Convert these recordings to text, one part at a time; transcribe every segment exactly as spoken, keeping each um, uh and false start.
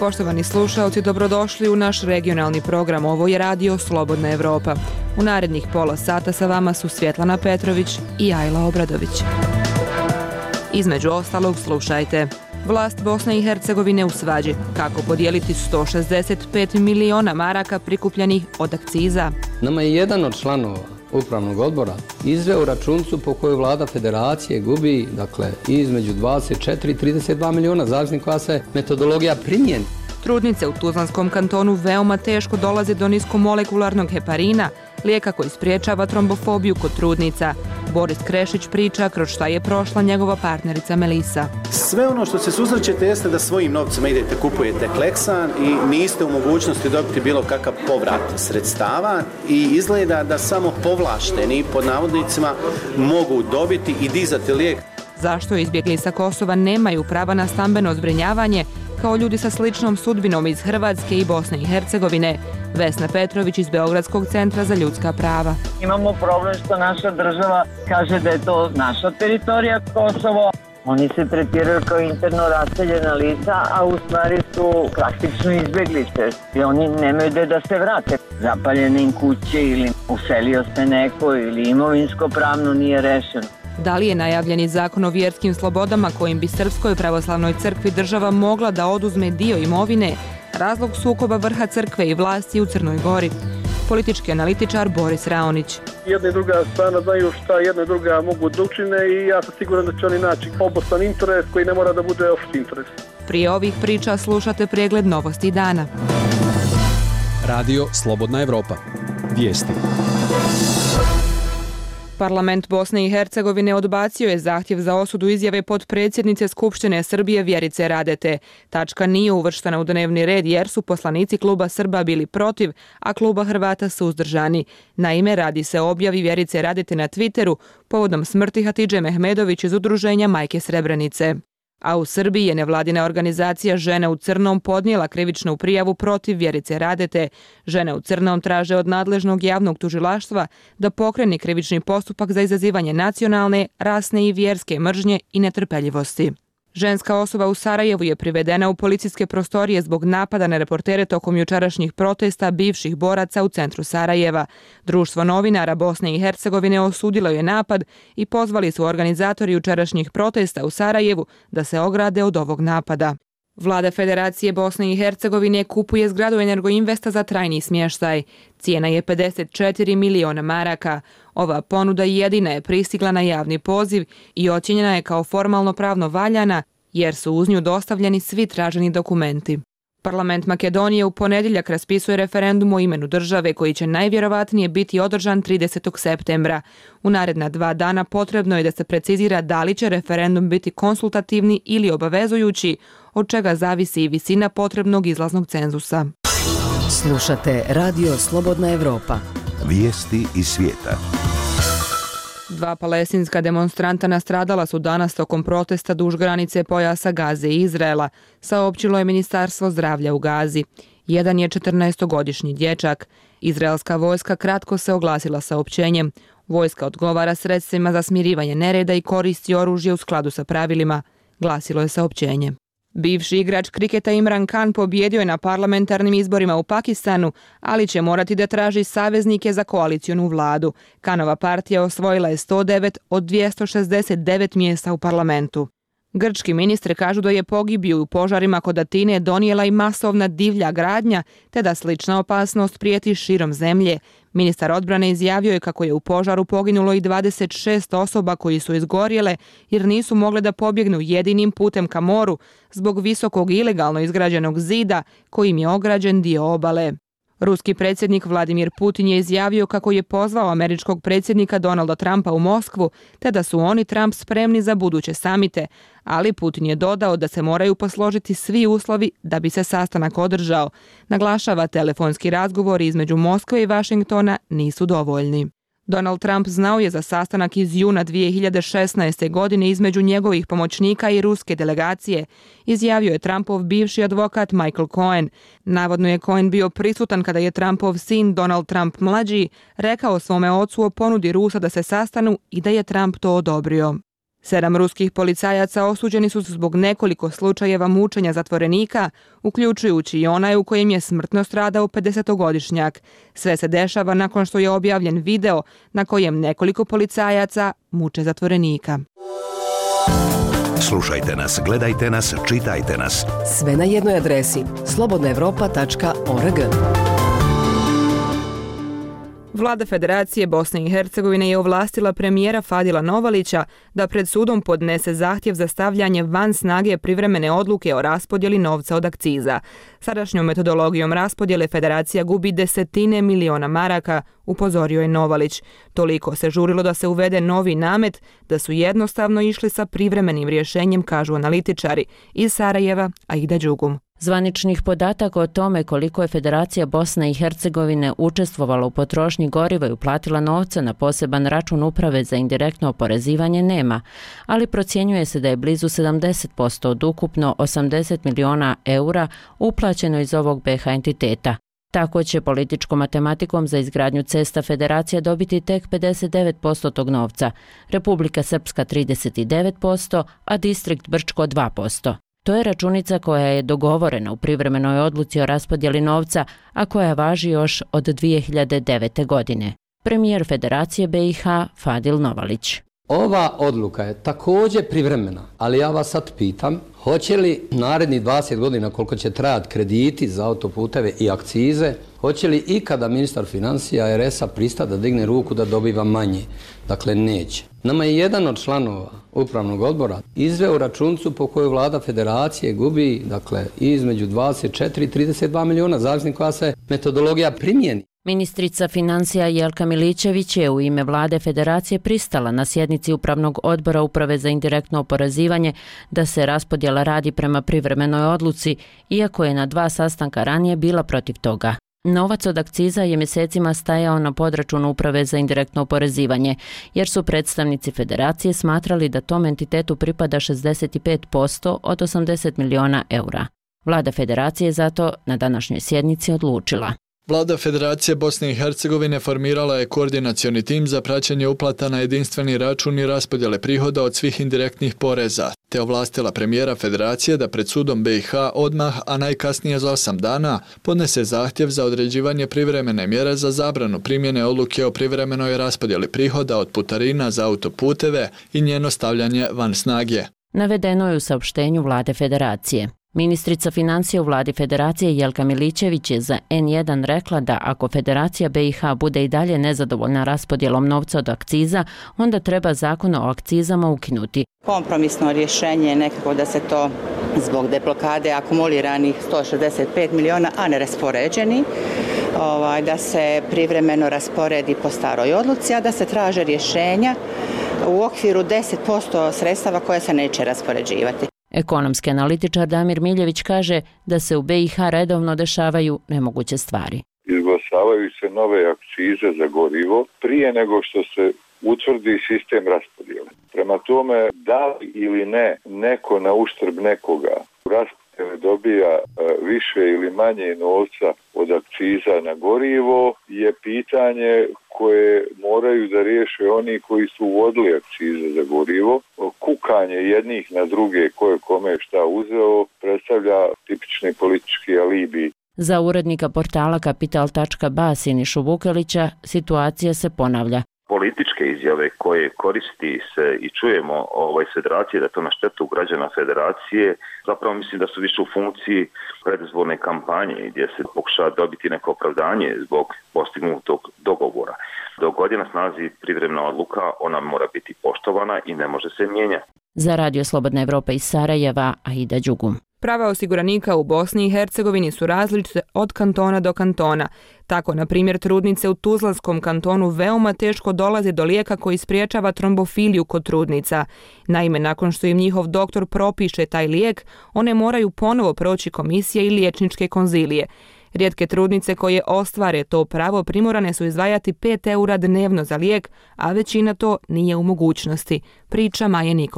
Poštovani slušaoci, dobrodošli u naš regionalni program. Ovo je Radio Slobodna Evropa. U narednih pola sata sa vama su Svjetlana Petrović i Ajla Obradović. Između ostalog slušajte. Vlast Bosne i Hercegovine u svađi. Kako podijeliti sto šezdeset pet miliona maraka prikupljenih od akciza? Nama je jedan od članova upravnog odbora izveo računicu po kojoj vlada federacije gubi, dakle, između dvadeset četiri i trideset dva miliona, zavisno koja se metodologija primijeni. Trudnice u Tuzlanskom kantonu veoma teško dolaze do niskomolekularnog heparina, lijeka koji spriječava trombofobiju kod trudnica. Boris Krešić priča kroz šta je prošla njegova partnerica Melisa. Sve ono što se susrećete jeste da svojim novcima idete, kupujete Kleksan i niste u mogućnosti dobiti bilo kakav povrat sredstava i izgleda da samo povlašteni, pod navodnicima, mogu dobiti i dizati lijek. Zašto izbjegli sa Kosova nemaju prava na stambeno zbrinjavanje kao ljudi sa sličnom sudbinom iz Hrvatske i Bosne i Hercegovine? Vesna Petrović iz Beogradskog centra za ljudska prava. Imamo problem što naša država kaže da je to naša teritorija Kosovo. Oni se tretiraju kao interno raseljena lica, a u stvari su praktično izbjeglice. I oni nemaju gde da se vrate. Zapaljene im kuće ili uselio se neko ili imovinsko pravno nije rešeno. Da li je najavljeni zakon o vjerskim slobodama kojim bi Srpskoj pravoslavnoj crkvi država mogla da oduzme dio imovine razlog sukoba vrha crkve i vlasti u Crnoj Gori? Politički analitičar Boris Raonić. Jedna i druga strana znaju šta jedna i druga mogu da učine i ja sam siguran da će oni naći obostrani interes koji ne mora da bude opšti interes. Prije ovih priča slušate pregled novosti dana. Radio Slobodna Evropa. Vijesti. Parlament Bosne i Hercegovine odbacio je zahtjev za osudu izjave potpredsjednice Skupštine Srbije Vjerice Radete. Tačka nije uvrštena u dnevni red jer su poslanici kluba Srba bili protiv, a kluba Hrvata suzdržani. Naime, radi se o objavi Vjerice Radete na Twitteru povodom smrti Hatidže Mehmedović iz udruženja Majke Srebrenice. A u Srbiji je nevladina organizacija Žene u crnom podnijela krivičnu prijavu protiv Vjerice Radete. Žene u crnom traže od nadležnog javnog tužilaštva da pokrene krivični postupak za izazivanje nacionalne, rasne i vjerske mržnje i netrpeljivosti. Ženska osoba u Sarajevu je privedena u policijske prostorije zbog napada na reportere tokom jučerašnjih protesta bivših boraca u centru Sarajeva. Društvo novinara Bosne i Hercegovine osudilo je napad i pozvali su organizatori jučerašnjih protesta u Sarajevu da se ograde od ovog napada. Vlada Federacije Bosne i Hercegovine kupuje zgradu Energoinvesta za trajni smještaj. Cijena je pedeset četiri miliona maraka. Ova ponuda jedina je pristigla na javni poziv i ocjenjena je kao formalno pravno valjana jer su uz nju dostavljeni svi traženi dokumenti. Parlament Makedonije u ponedjeljak raspisuje referendum o imenu države koji će najvjerovatnije biti održan tridesetog septembra. U naredna dva dana potrebno je da se precizira da li će referendum biti konsultativni ili obavezujući, od čega zavisi i visina potrebnog izlaznog cenzusa. Slušate Radio Slobodna Evropa. Vijesti iz svijeta. Dva palestinska demonstranta nastradala su danas tokom protesta duž granice pojasa Gaze i Izraela, saopćilo je Ministarstvo zdravlja u Gazi. Jedan je četrnaestogodišnji dječak. Izraelska vojska kratko se oglasila saopćenjem. Vojska odgovara sredstvima za smirivanje nereda i koristi oružje u skladu sa pravilima, glasilo je saopćenje. Bivši igrač kriketa Imran Khan pobjedio je na parlamentarnim izborima u Pakistanu, ali će morati da traži saveznike za koalicionu vladu. Khanova partija osvojila je sto devet od dvjesto šezdeset devet mjesta u parlamentu. Grčki ministri kažu da je pogibiju u požarima kod Atine donijela i masovna divlja gradnja, te da slična opasnost prijeti širom zemlje. Ministar odbrane izjavio je kako je u požaru poginulo i dvadeset šest osoba koji su izgorjele jer nisu mogle da pobjegnu jedinim putem ka moru zbog visokog ilegalno izgrađenog zida kojim je ograđen dio obale. Ruski predsjednik Vladimir Putin je izjavio kako je pozvao američkog predsjednika Donalda Trumpa u Moskvu, te da su oni Trump spremni za buduće samite, ali Putin je dodao da se moraju posložiti svi uslovi da bi se sastanak održao. Naglašava, telefonski razgovori između Moskve i Vašingtona nisu dovoljni. Donald Trump znao je za sastanak iz juna dvije hiljade šesnaeste. godine između njegovih pomoćnika i ruske delegacije, izjavio je Trumpov bivši advokat Michael Cohen. Navodno je Cohen bio prisutan kada je Trumpov sin Donald Trump mlađi rekao svome ocu o ponudi Rusa da se sastanu i da je Trump to odobrio. Sedam ruskih policajaca osuđeni su zbog nekoliko slučajeva mučenja zatvorenika, uključujući i onaj u kojem je smrtno stradao pedesetogodišnjak. Sve se dešava nakon što je objavljen video na kojem nekoliko policajaca muče zatvorenika. Slušajte nas, gledajte nas, čitajte nas. Sve na jednoj adresi slobodna evropa tačka org. Vlada Federacije Bosne i Hercegovine je ovlastila premijera Fadila Novalića da pred sudom podnese zahtjev za stavljanje van snage privremene odluke o raspodjeli novca od akciza. Sadašnjom metodologijom raspodjele Federacija gubi desetine miliona maraka, upozorio je Novalić. Toliko se žurilo da se uvede novi namet, da su jednostavno išli sa privremenim rješenjem, kažu analitičari. Iz Sarajeva, Aida Đugum. Zvaničnih podataka o tome koliko je Federacija Bosne i Hercegovine učestvovala u potrošnji goriva i uplatila novca na poseban račun Uprave za indirektno oporezivanje nema, ali procjenjuje se da je blizu sedamdeset posto od ukupno osamdeset miliona eura uplaćeno iz ovog be ha entiteta. Tako će političkom matematikom za izgradnju cesta Federacija dobiti tek pedeset devet posto tog novca, Republika Srpska trideset devet posto, a Distrikt Brčko dva posto. To je računica koja je dogovorena u privremenoj odluci o raspodjeli novca, a koja važi još od dvije hiljade devete. godine. Premijer Federacije be i ha Fadil Novalić. Ova odluka je također privremena, ali ja vas sad pitam, hoće li naredni dvadeset godina koliko će trajati krediti za autoputeve i akcize, hoće li ikada ministar financija er es a pristati da digne ruku da dobiva manje? Dakle, neće. Nama je jedan od članova upravnog odbora izveo računicu po kojoj vlada Federacije gubi, dakle, između dvadeset četiri i trideset dva miliona, zavisno koja se metodologija primijeni. Ministrica financija Jelka Milićević je u ime vlade Federacije pristala na sjednici Upravnog odbora Uprave za indirektno oporezivanje da se raspodjela radi prema privremenoj odluci, iako je na dva sastanka ranije bila protiv toga. Novac od akciza je mjesecima stajao na podračunu Uprave za indirektno oporezivanje, jer su predstavnici Federacije smatrali da tom entitetu pripada šezdeset pet posto od osamdeset miliona eura. Vlada Federacije zato na današnjoj sjednici odlučila. Vlada Federacije Bosne i Hercegovine formirala je koordinacioni tim za praćenje uplata na jedinstveni račun i raspodjele prihoda od svih indirektnih poreza, te ovlastila premijera Federacije da pred sudom be i ha odmah, a najkasnije za osam dana, podnese zahtjev za određivanje privremene mjere za zabranu primjene odluke o privremenoj raspodjeli prihoda od putarina za autoputeve i njeno stavljanje van snage. Navedeno je u saopštenju vlade Federacije. Ministrica financija u vladi Federacije Jelka Milićević je za en jedan rekla da ako Federacija be i ha bude i dalje nezadovoljna raspodjelom novca od akciza, onda treba zakon o akcizama ukinuti. Kompromisno rješenje je nekako da se to zbog deblokade akumuliranih sto šezdeset pet miliona, a neraspoređeni, ovaj, da se privremeno rasporedi po staroj odluci, a da se traže rješenja u okviru deset posto sredstava koje se neće raspoređivati. Ekonomski analitičar Damir Miljević kaže da se u be i ha redovno dešavaju nemoguće stvari. Izglasavaju se nove akcize za gorivo prije nego što se utvrdi sistem raspodjele. Prema tome, da li ili ne neko na uštrb nekoga raspodjele dobija više ili manje novca od akciza na gorivo je pitanje koje moraju da riješe oni koji su uvodili akcize za gorivo. Kukanje jednih na druge ko je kome šta uzeo predstavlja tipični politički alibi. Za urednika portala kapital tačka ba Sinišu Vukelića situacija se ponavlja. Političke izjave koje koristi se i čujemo ovaj Federacije da to na štetu građana Federacije, zapravo mislim da su više u funkciji predizborne kampanje gdje se pokušava dobiti neko opravdanje zbog postignutog dogovora. Dok god je na snazi privremena odluka, ona mora biti poštovana i ne može se mijenjati. Za Radio Slobodna Evropa iz Sarajeva, Aida Đugum. Prava osiguranika u Bosni i Hercegovini su različite od kantona do kantona. Tako, na primjer, trudnice u Tuzlanskom kantonu veoma teško dolaze do lijeka koji spriječava trombofiliju kod trudnica. Naime, nakon što im njihov doktor propiše taj lijek, one moraju ponovo proći komisije i liječničke konzilije. Rijetke trudnice koje ostvare to pravo primorane su izdvajati pet eura dnevno za lijek, a većina to nije u mogućnosti, priča Maja Nikolić.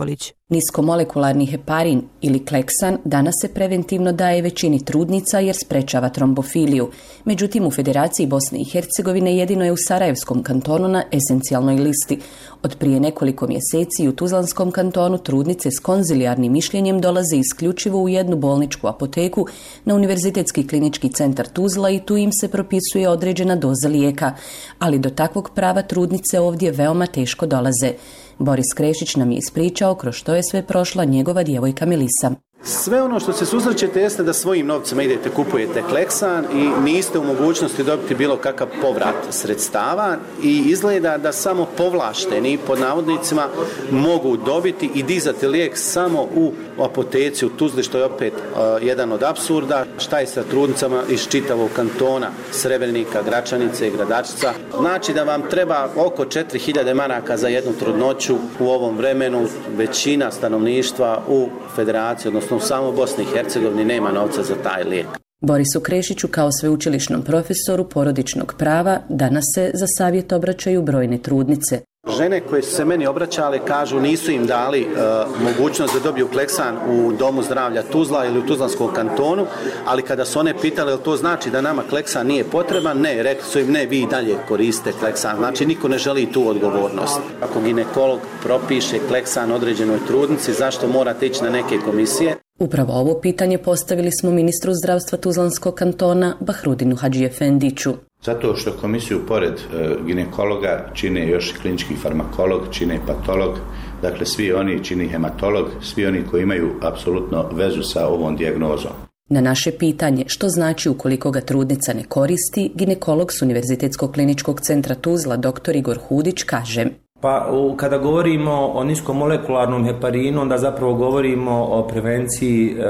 Niskomolekularni heparin ili kleksan danas se preventivno daje većini trudnica jer sprečava trombofiliju. Međutim, u Federaciji Bosne i Hercegovine jedino je u Sarajevskom kantonu na esencijalnoj listi. Od prije nekoliko mjeseci u Tuzlanskom kantonu trudnice s konzilijarnim mišljenjem dolaze isključivo u jednu bolničku apoteku na Univerzitetski klinički centar Tuzla i tu im se propisuje određena doza lijeka. Ali do takvog prava trudnice ovdje veoma teško dolaze. Boris Krešić nam je ispričao kroz što je sve prošla njegova djevojka Melisa. Sve ono što se susrećete jeste da svojim novcima idete, kupujete kleksan i niste u mogućnosti dobiti bilo kakav povrat sredstava i izgleda da samo povlašteni pod navodnicima mogu dobiti i dizati lijek samo u apoteci u Tuzli, što je opet uh, jedan od apsurda. Šta je sa trudnicama iz čitavog kantona Srebrenika, Gračanice i Gradačica? Znači da vam treba oko četiri hiljade maraka za jednu trudnoću u ovom vremenu. Većina stanovništva u Federaciji, odnosno u samo Bosni i Hercegovini, nema novca za taj lijek. Borisu Krešiću kao sveučilišnom profesoru porodičnog prava danas se za savjet obraćaju brojne trudnice. Žene koje su se meni obraćale kažu nisu im dali e, mogućnost da dobiju kleksan u Domu zdravlja Tuzla ili u Tuzlanskom kantonu, ali kada su one pitale, jel to znači da nama kleksan nije potreban, ne, rekli su im ne, vi i dalje koriste kleksan, znači niko ne želi tu odgovornost. Ako ginekolog propiše kleksan određenoj trudnici, zašto morate ići na neke komisije? Upravo ovo pitanje postavili smo ministru zdravstva Tuzlanskog kantona Bahrudinu Hadžiefendiću. Zato što komisiju pored e, ginekologa čine još klinički farmakolog, čine patolog, dakle svi oni čini hematolog, svi oni koji imaju apsolutno vezu sa ovom dijagnozom. Na naše pitanje što znači ukoliko ga trudnica ne koristi, ginekolog s Univerzitetskog kliničkog centra Tuzla dr. Igor Hudić kaže: Pa kada govorimo o niskomolekularnom heparinu, onda zapravo govorimo o prevenciji e,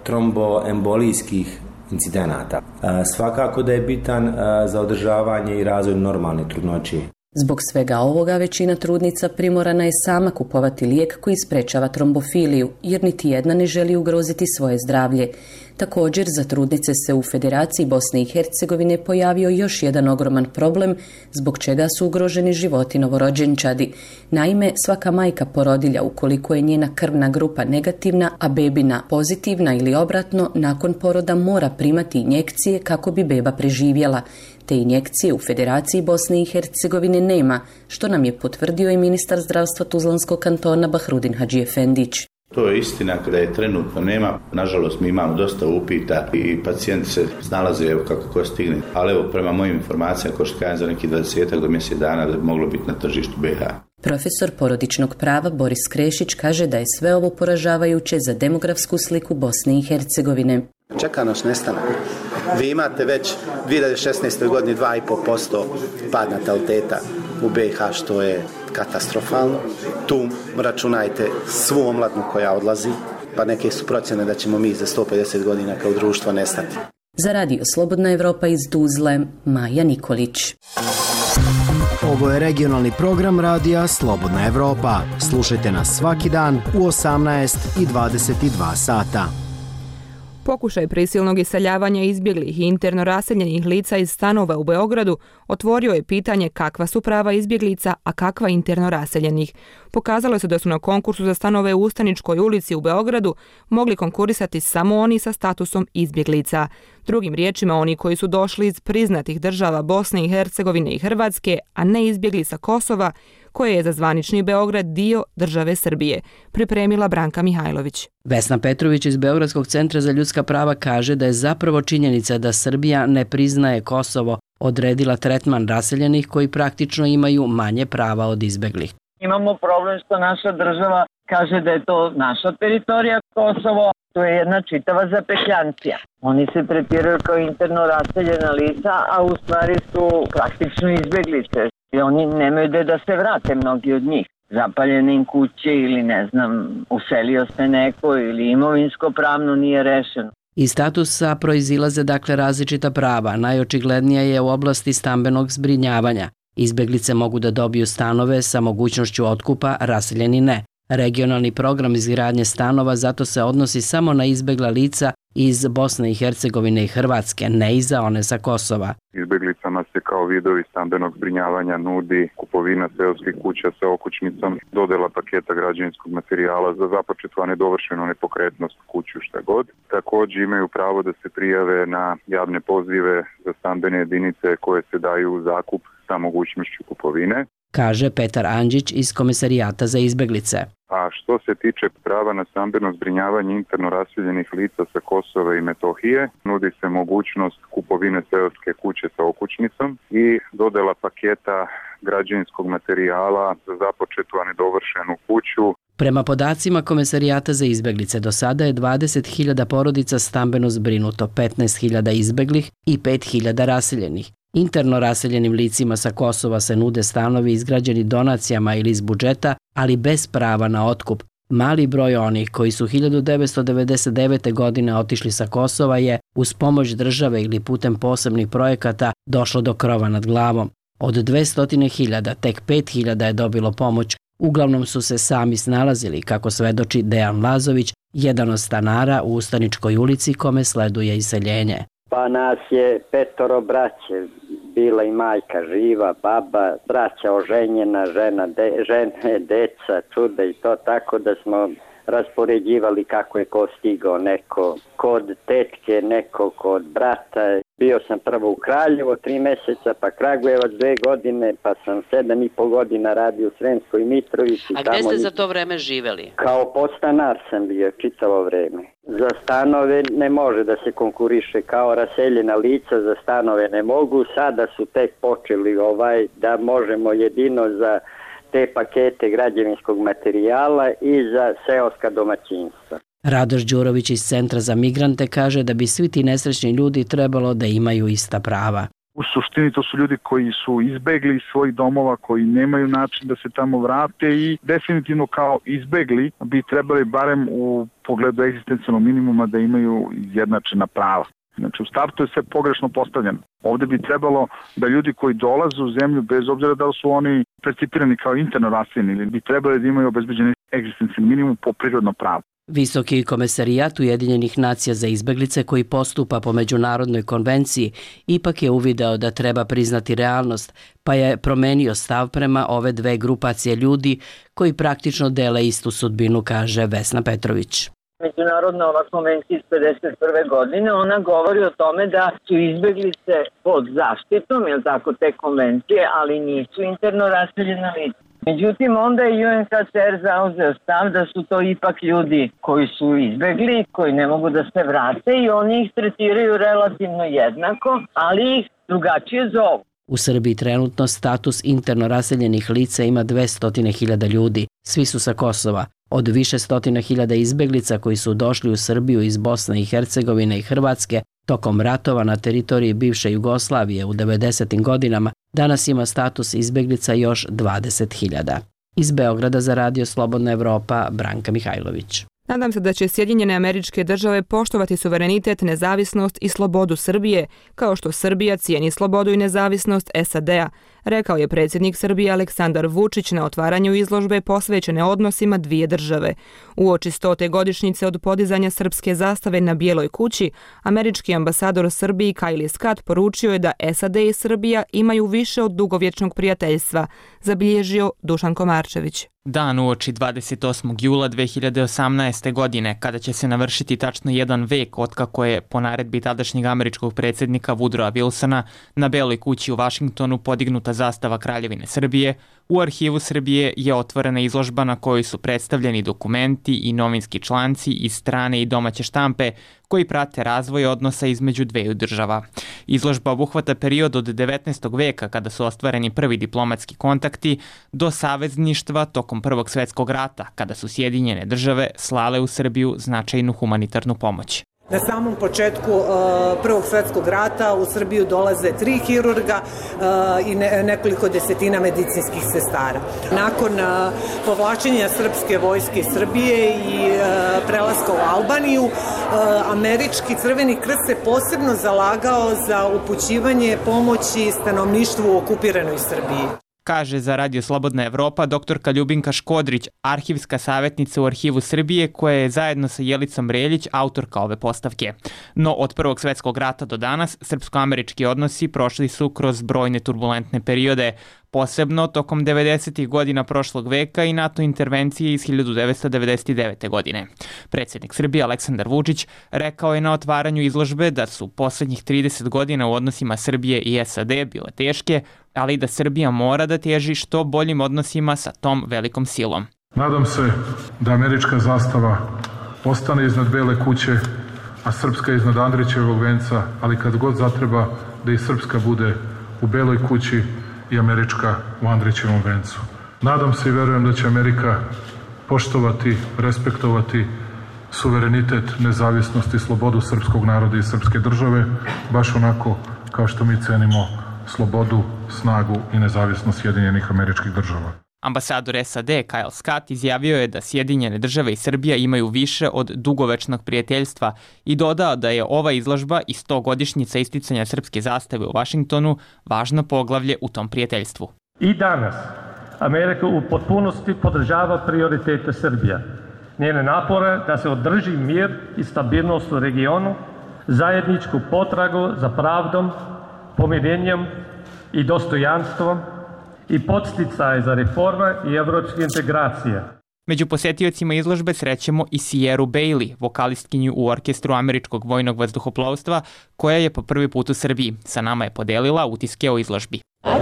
tromboembolijskih incidenata. E, svakako da je bitan e, za održavanje i razvoj normalne trudnoće. Zbog svega ovoga većina trudnica primorana je sama kupovati lijek koji sprečava trombofiliju, jer niti jedna ne želi ugroziti svoje zdravlje. Također, za trudnice se u Federaciji Bosne i Hercegovine pojavio još jedan ogroman problem zbog čega su ugroženi životi novorođenčadi. Naime, svaka majka porodilja, ukoliko je njena krvna grupa negativna, a bebina pozitivna ili obratno, nakon poroda mora primati injekcije kako bi beba preživjela. Te injekcije u Federaciji Bosne i Hercegovine nema, što nam je potvrdio i ministar zdravstva Tuzlanskog kantona Bahrudin Hadžiefendić. To je istina kada je trenutno nema. Nažalost, mi imamo dosta upita i pacijenti se snalaze evo kako ko stigne. Ali evo, prema mojim informacijama, ko što kažem, za neki dvadesetak do mjesec dana da bi moglo biti na tržištu B iH. Profesor porodičnog prava Boris Krešić kaže da je sve ovo poražavajuće za demografsku sliku Bosne i Hercegovine. Čeka nas nestanak. Vi imate već u dvije hiljade šesnaestoj godini dva i pol posto pad nataliteta u B iH, što je katastrofalno. Tu računajte svu omladnu koja odlazi, pa neke su procjene da ćemo mi za sto pedeset godina kao društvo nestati. Za Radio Slobodna Evropa iz Tuzle, Maja Nikolić. Ovo je regionalni program radija Slobodna Evropa. Slušajte nas svaki dan u osamnaest i dvadeset dva sata. Pokušaj prisilnog iseljavanja izbjeglih i interno raseljenih lica iz stanova u Beogradu otvorio je pitanje kakva su prava izbjeglica, a kakva interno raseljenih. Pokazalo se da su na konkursu za stanove u Ustaničkoj ulici u Beogradu mogli konkurisati samo oni sa statusom izbjeglica. Drugim riječima, oni koji su došli iz priznatih država Bosne i Hercegovine i Hrvatske, a ne izbjegli sa Kosova, koje je za zvanični Beograd dio države Srbije, pripremila Branka Mihajlović. Vesna Petrović iz Beogradskog centra za ljudska prava kaže da je zapravo činjenica da Srbija ne priznaje Kosovo odredila tretman raseljenih koji praktično imaju manje prava od izbeglih. Imamo problem što naša država kaže da je to naša teritorija Kosovo. To je jedna čitava zapetljancija. Oni se tretiraju kao interno raseljena lica, a u stvari su praktično izbeglice. I oni nemaju gde da se vrate, mnogi od njih. Zapaljene im kuće ili ne znam, uselio se neko ili imovinsko pravno nije rešeno. Iz statusa proizilaze dakle različita prava. Najočiglednija je u oblasti stambenog zbrinjavanja. Izbeglice mogu da dobiju stanove sa mogućnošću otkupa, raseljeni ne. Regionalni program izgradnje stanova zato se odnosi samo na izbegla lica iz Bosne i Hercegovine i Hrvatske, ne i za one sa Kosova. Izbeglicama se kao vidovi stambenog zbrinjavanja nudi kupovina seoskih kuća sa okućnicom, dodela paketa građevinskog materijala za započetu, a nedovršenu nepokretnost kuću šta god. Također imaju pravo da se prijave na javne pozive za stambene jedinice koje se daju u zakup sa mogućnošću kupovine, kaže Petar Andžić iz Komisarijata za izbeglice. A što se tiče prava na stambeno zbrinjavanje interno raseljenih lica sa Kosova i Metohije, nudi se mogućnost kupovine seoske kuće sa okućnicom i dodela paketa građevinskog materijala za započetu, a nedovršenu kuću. Prema podacima Komisarijata za izbeglice, do sada je dvadeset hiljada porodica stambeno zbrinuto, petnaest hiljada izbeglih i pet hiljada raseljenih. Interno raseljenim licima sa Kosova se nude stanovi izgrađeni donacijama ili iz budžeta, ali bez prava na otkup. Mali broj onih koji su hiljadu devetsto devedeset devete. godine otišli sa Kosova je, uz pomoć države ili putem posebnih projekata, došlo do krova nad glavom. Od dvesta hiljada, tek pet hiljada je dobilo pomoć. Uglavnom su se sami snalazili, kako svedoči Dejan Lazović, jedan od stanara u Ustaničkoj ulici kome sleduje iseljenje. Pa nas je petoro braće, bila i majka živa, baba, braća oženjena, žena, de, žene, deca, čuda i to, tako da smo raspoređivali kako je ko stigao, neko kod tetke, neko kod brata. Bio sam prvo u Kraljevo tri meseca, pa Kragujevac dve godine, pa sam sedam i pol godina radio u Sremskoj Mitrovici. A gdje ste za to vreme živeli? Kao podstanar sam bio čitavo vreme. Za stanove ne može da se konkuriše kao raseljena lica, za stanove ne mogu. Sada su tek počeli ovaj da možemo jedino za te pakete građevinskog materijala i za seoska domaćinstva. Radoš Đurović iz Centra za migrante kaže da bi svi ti nesrećni ljudi trebalo da imaju ista prava. U suštini to su ljudi koji su izbegli iz svojih domova, koji nemaju način da se tamo vrate i definitivno kao izbegli bi trebali barem u pogledu egzistencijalnog minimuma da imaju izjednačena prava. Znači u startu je sve pogrešno postavljeno. Ovdje bi trebalo da ljudi koji dolaze u zemlju, bez obzira da li su oni percipirani kao interno raseljeni, ili bi trebali da imaju obezbeđeni egzistencijalni minimum po prirodno pravo. Visoki komesarijat Ujedinjenih nacija za izbeglice koji postupa po međunarodnoj konvenciji ipak je uvideo da treba priznati realnost, pa je promenio stav prema ove dve grupacije ljudi koji praktično dele istu sudbinu, kaže Vesna Petrović. Međunarodna ova konvencija iz pedeset prve. godine, ona govori o tome da su izbeglice pod zaštitom, je tako, te konvencije, ali nisu interno raseljena lica. Međutim, onda je U N H C R zauzeo stav da su to ipak ljudi koji su izbegli, koji ne mogu da se vrate i oni ih tretiraju relativno jednako, ali ih drugačije zovu. U Srbiji trenutno status interno raseljenih lica ima dvesta hiljada ljudi. Svi su sa Kosova. Od više stotina hiljada izbeglica koji su došli u Srbiju iz Bosne i Hercegovine i Hrvatske tokom ratova na teritoriji bivše Jugoslavije u devedesetim godinama, danas ima status izbeglica još dvadeset hiljada. Iz Beograda za Radio Slobodna Evropa, Branka Mihajlović. Nadam se da će Sjedinjene Američke Države poštovati suverenitet, nezavisnost i slobodu Srbije, kao što Srbija cijeni slobodu i nezavisnost S A D-a, rekao je predsjednik Srbije Aleksandar Vučić na otvaranju izložbe posvećene odnosima dvije države. Uoči stote godišnjice od podizanja srpske zastave na Bijeloj kući, američki ambasador Srbiji Kajli Scott poručio je da S A D i Srbija imaju više od dugovječnog prijateljstva, zabilježio Dušan Komarčević. Dan uoči dvadeset osmog jula dve hiljade osamnaeste. godine, kada će se navršiti tačno jedan vek otkako je po naredbi tadašnjeg američkog predsjednika Woodrowa Wilsona na Beloj kući u Vašingtonu podignuta zastava Kraljevine Srbije, u arhivu Srbije je otvorena izložba na kojoj su predstavljeni dokumenti i novinski članci iz strane i domaće štampe koji prate razvoj odnosa između dveju država. Izložba obuhvata period od devetnaestog. veka kada su ostvareni prvi diplomatski kontakti do savezništva tokom Prvog svjetskog rata kada su Sjedinjene države slale u Srbiju značajnu humanitarnu pomoć. Na samom početku uh, Prvog svjetskog rata u Srbiju dolaze tri hirurga uh, i ne, nekoliko desetina medicinskih sestara. Nakon uh, povlačenja srpske vojske iz Srbije i uh, prelaska u Albaniju, uh, američki Crveni krst se posebno zalagao za upućivanje pomoći stanovništvu u okupiranoj Srbiji. kaže za Radio Slobodna Evropa doktorka Ljubinka Škodrić, arhivska savjetnica u Arhivu Srbije, koja je zajedno sa Jelicom Reljić autorka ove postavke. No od Prvog svjetskog rata do danas srpsko-američki odnosi prošli su kroz brojne turbulentne periode, posebno tokom devedesetih godina prošlog veka i NATO intervencije iz hiljadu devetsto devedeset devete. godine. Predsjednik Srbije Aleksandar Vučić rekao je na otvaranju izložbe da su posljednjih trideset godina u odnosima Srbije i S A D bile teške, ali da Srbija mora da teži što boljim odnosima sa tom velikom silom. Nadam se da američka zastava ostane iznad Bele kuće, a srpska iznad Andrićevog venca, ali kad god zatreba da i srpska bude u Beloj kući i američka u Andrićevom vencu. Nadam se i verujem da će Amerika poštovati, respektovati suverenitet, nezavisnost i slobodu srpskog naroda i srpske države, baš onako kao što mi cenimo slobodu, snagu i nezavisnost Sjedinjenih Američkih Država. Ambasador S A D Kyle Scott izjavio je da Sjedinjene Države i Srbija imaju više od dugovečnog prijateljstva i dodao da je ova izložba i stogodišnjica isticanja srpske zastave u Vašingtonu važno poglavlje u tom prijateljstvu. I danas Amerika u potpunosti podržava prioritete Srbije, njene napore da se održi mir i stabilnost u regionu, zajedničku potragu za pravdom, pomirenjem i dostojanstvom i podsticaj za reforme i evropske integracije. Među posjetiocima izložbe srećemo i Sierru Bailey, vokalistkinju u orkestru Američkog vojnog vazduhoplovstva, koja je po prvi put u Srbiji. Sa nama je podelila utiske o izložbi.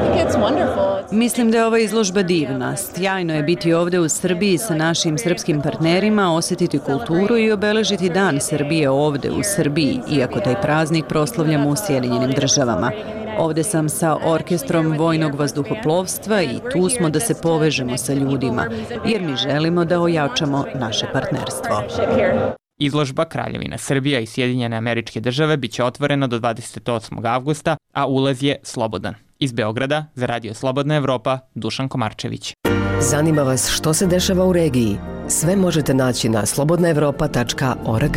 Mislim da je ova izložba divna. Sjajno je biti ovdje u Srbiji sa našim srpskim partnerima, osjetiti kulturu i obeležiti dan Srbije ovdje u Srbiji, iako taj praznik proslavljamo u Sjedinjenim Državama. Ovdje sam sa orkestrom vojnog vazduhoplovstva i tu smo da se povežemo sa ljudima, jer mi želimo da ojačamo naše partnerstvo. Izložba Kraljevina Srbija i Sjedinjene Američke Države biće otvorena do dvadeset osmog avgusta, a ulaz je slobodan. Iz Beograda za Radio Slobodna Evropa, Dušan Komarčević. Zanima vas što se dešava u regiji? Sve možete naći na slobodna evropa tačka org.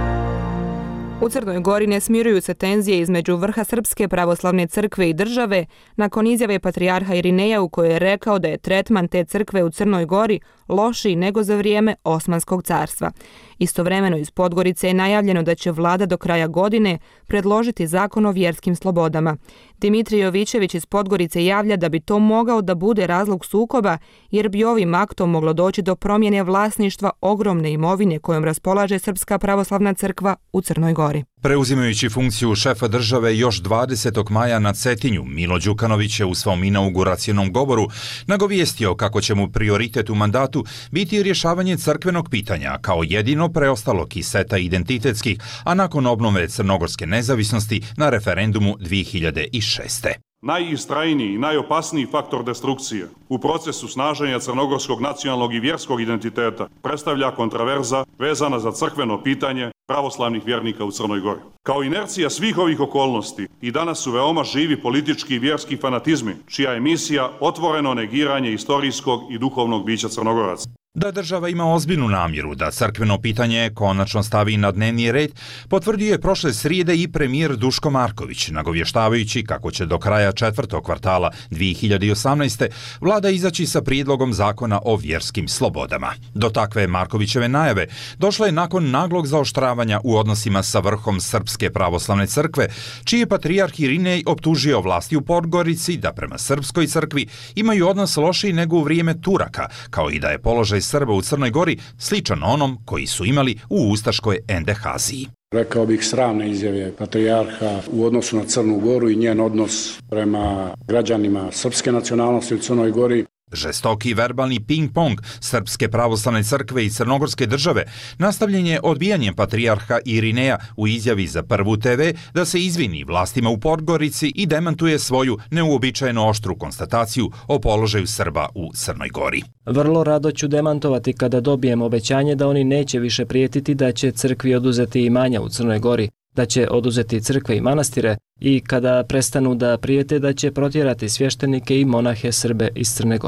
U Crnoj Gori ne smiruju se tenzije između vrha Srpske pravoslavne crkve i države nakon izjave patrijarha Irineja u kojoj je rekao da je tretman te crkve u Crnoj Gori lošiji nego za vrijeme Osmanskog carstva. Istovremeno iz Podgorice je najavljeno da će vlada do kraja godine predložiti zakon o vjerskim slobodama. Dimitrij Jovićević iz Podgorice javlja da bi to mogao da bude razlog sukoba, jer bi ovim aktom moglo doći do promjene vlasništva ogromne imovine kojom raspolaže Srpska pravoslavna crkva u Crnoj Gori. Preuzimajući funkciju šefa države još dvadesetog maja na Cetinju, Milo Đukanović je u svom inauguracionom govoru nagovijestio kako će mu prioritet u mandatu biti rješavanje crkvenog pitanja kao jedino preostalog iz seta identitetskih, a nakon obnove crnogorske nezavisnosti na referendumu dvije hiljade šeste. Najistrajniji i najopasniji faktor destrukcije u procesu snaženja crnogorskog nacionalnog i vjerskog identiteta predstavlja kontraverza vezana za crkveno pitanje pravoslavnih vjernika u Crnoj Gori. Kao inercija svih ovih okolnosti i danas su veoma živi politički i vjerski fanatizmi, čija je misija otvoreno negiranje istorijskog i duhovnog bića Crnogoraca. Da država ima ozbiljnu namjeru da crkveno pitanje konačno stavi na dnevni red, potvrdio je prošle srijede i premijer Duško Marković, nagovještavajući kako će do kraja četvrtog kvartala dvije hiljade osamnaeste. vlada izaći sa prijedlogom zakona o vjerskim slobodama. Do takve Markovićeve najave došla je nakon naglog zaoštravanja u odnosima sa vrhom Srpske pravoslavne crkve, čiji je patrijarh Irinej optužio vlasti u Podgorici da prema Srpskoj crkvi imaju odnos lošiji nego u vrijeme Turaka, kao i da je položaj Srba u Crnoj Gori sličan onom koji su imali u ustaškoj endehaziji. Rekao bih sramne izjave patrijarha u odnosu na Crnu Goru i njen odnos prema građanima srpske nacionalnosti u Crnoj Gori. Žestoki verbalni ping-pong Srpske pravoslavne crkve i Crnogorske države nastavljen je odbijanjem patrijarha Irineja u izjavi za Prvu te ve da se izvini vlastima u Podgorici i demantuje svoju neuobičajeno oštru konstataciju o položaju Srba u Crnoj Gori. Vrlo rado ću demantovati kada dobijem obećanje da oni neće više prijetiti da će crkvi oduzeti imanja u Crnoj Gori, da će oduzeti crkve i manastire i kada prestanu da prijete da će protjerati svještenike i monahe Srbe iz Crne Gore.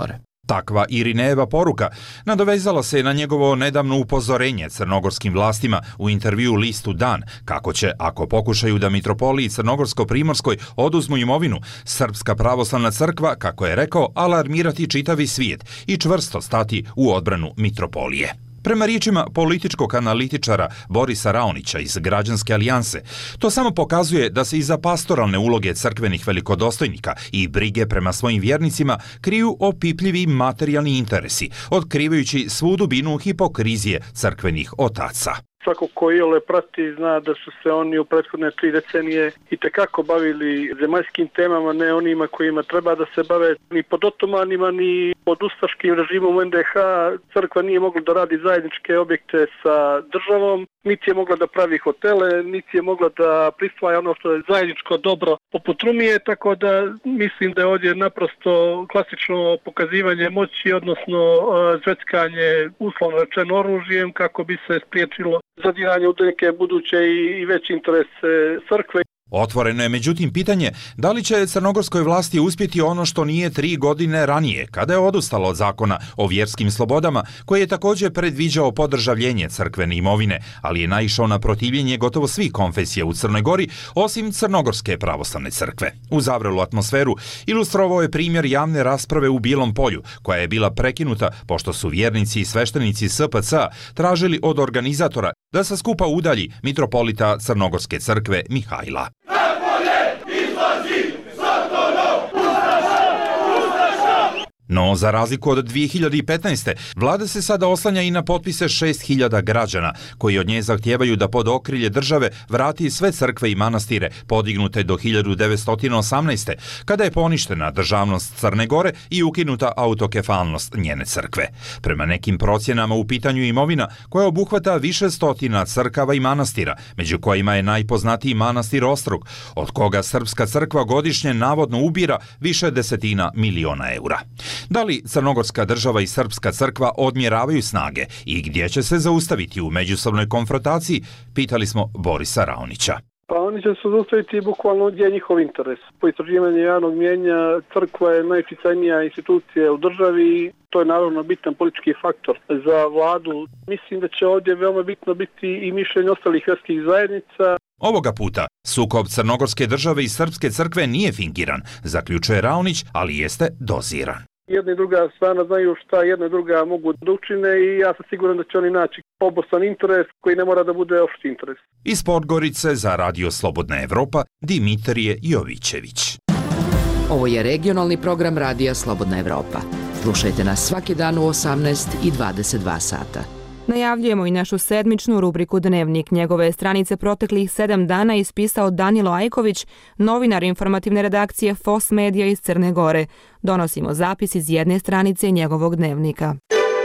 Takva Irinejeva poruka nadovezala se na njegovo nedavno upozorenje crnogorskim vlastima u intervju listu Dan kako će, ako pokušaju da mitropoliji Crnogorsko-Primorskoj oduzmu imovinu, Srpska pravoslavna crkva, kako je rekao, alarmirati čitavi svijet i čvrsto stati u odbranu mitropolije. Prema riječima političkog analitičara Borisa Raonića iz Građanske alijanse, to samo pokazuje da se iza pastoralne uloge crkvenih velikodostojnika i brige prema svojim vjernicima kriju opipljivi materijalni interesi, otkrivajući svu dubinu hipokrizije crkvenih otaca. Svako ko iole prati zna da su se oni u prethodne tri decenije i tekako bavili zemaljskim temama, ne onima kojima treba da se bave ni pod otomanima, ni pod ustaškim režimom u en de ha. Crkva nije mogla da radi zajedničke objekte sa državom, niti je mogla da pravi hotele, niti je mogla da prisvaja ono što je zajedničko dobro poput Rumije, tako da mislim da je ovdje naprosto klasično pokazivanje moći, odnosno zveckanje uslovno rečeno oružjem kako bi se spriječilo zadiranje u neke buduće i veće interese crkve. Otvoreno je međutim pitanje da li će crnogorskoj vlasti uspjeti ono što nije tri godine ranije, kada je odustalo od zakona o vjerskim slobodama, koji je također predviđao podržavljenje crkvene imovine, ali je naišao na protivljenje gotovo svih konfesija u Crnoj Gori, osim Crnogorske pravoslavne crkve. U zavrelu atmosferu ilustrovao je primjer javne rasprave u Bijelom polju, koja je bila prekinuta pošto su vjernici i sveštenici es pe ce a tražili od organizatora da sa skupa udalji mitropolita Crnogorske crkve Mihajla. No, za razliku od dvije hiljade petnaeste. vlada se sada oslanja i na potpise šest hiljada građana, koji od nje zahtijevaju da pod okrilje države vrati sve crkve i manastire podignute do hiljadu devetsto osamnaeste. kada je poništena državnost Crne Gore i ukinuta autokefalnost njene crkve. Prema nekim procjenama u pitanju imovina koja obuhvata više stotina crkava i manastira, među kojima je najpoznatiji manastir Ostrog, od koga Srpska crkva godišnje navodno ubira više desetina miliona eura. Da li Crnogorska država i Srpska crkva odmjeravaju snage i gdje će se zaustaviti u međusobnoj konfrontaciji, pitali smo Borisa Raonića. Pa oni će se zaustaviti bukvalno gdje je njihov interes. Po istraživanju javnog mijenja crkva je najuticajnija institucija u državi. To je naravno bitan politički faktor za vladu. Mislim da će ovdje veoma bitno biti i mišljenje ostalih vjerskih zajednica. Ovoga puta sukob Crnogorske države i Srpske crkve nije fingiran, zaključuje Raonić, ali jeste doziran. Jedna i druga strana znaju šta jedna i druga mogu da učine i ja sam siguran da će oni naći obostrani interes koji ne mora da bude opšti interes. Iz Podgorice za Radio Slobodna Evropa, Dimitrije Jovićević. Ovo je regionalni program Radija Slobodna Evropa. Slušajte nas svaki dan u osamnaest i dvadeset dva sata. Najavljujemo i našu sedmičnu rubriku Dnevnik. Njegove stranice proteklih sedam dana ispisao Danilo Ajković, novinar informativne redakcije F O S Medija iz Crne Gore. Donosimo zapis iz jedne stranice njegovog dnevnika.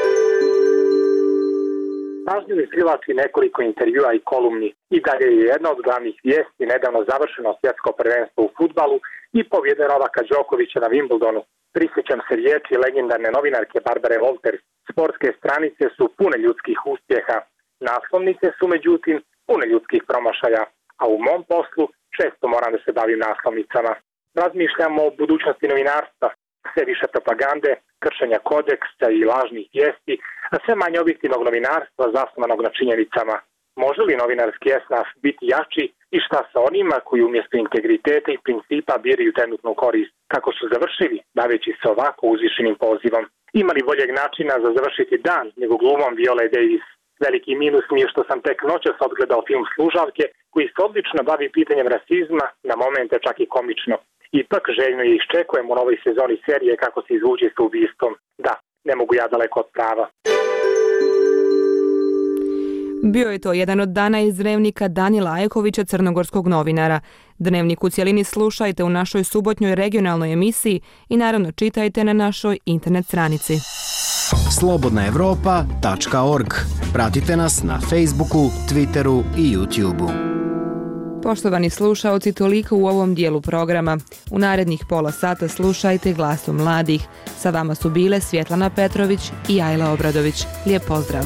Pažljivo izkrivati nekoliko intervjua i kolumni. I dalje je jedna od glavnih vijesti nedavno završeno svjetsko prvenstvo u fudbalu i pobjede Novaka Đokovića na Wimbledonu. Prisjećam se riječi legendarne novinarke Barbare Wolters. Sportske stranice su pune ljudskih uspjeha. Naslovnice su međutim pune ljudskih promašaja. A u mom poslu često moram da se bavim naslovnicama. Razmišljamo o budućnosti novinarstva. Sve više propagande, kršenja kodeksa i lažnih vijesti, a sve manje objektivnog novinarstva zasnovanog na činjenicama. Može li novinarski esnaf biti jači i šta sa onima koji umjesto integriteta i principa biraju trenutnu korist? Kako su završili, baveći se ovako uzvišenim pozivom? Ima li boljeg načina za završiti dan nego glumom Viole Davis? Veliki minus mi je što sam tek noćas odgledao film Služavke, koji se odlično bavi pitanjem rasizma, na momente čak i komično. Ipak željno je iščekujem u novoj sezoni serije kako se izvuđe s ubistvom. Da, ne mogu ja daleko od prava. Bio je to jedan od dana iz dnevnika Danila Ajkovića, crnogorskog novinara. Dnevnik u cjelini slušajte u našoj subotnjoj regionalnoj emisiji i naravno čitajte na našoj internet stranici. slobodna evropa tačka org. Pratite nas na Facebooku, Twitteru i YouTubeu. Poštovani slušaoci, toliko u ovom dijelu programa. U narednih pola sata slušajte Glasom mladih. Sa vama su bile Svjetlana Petrović i Ajla Obradović. Lijep pozdrav!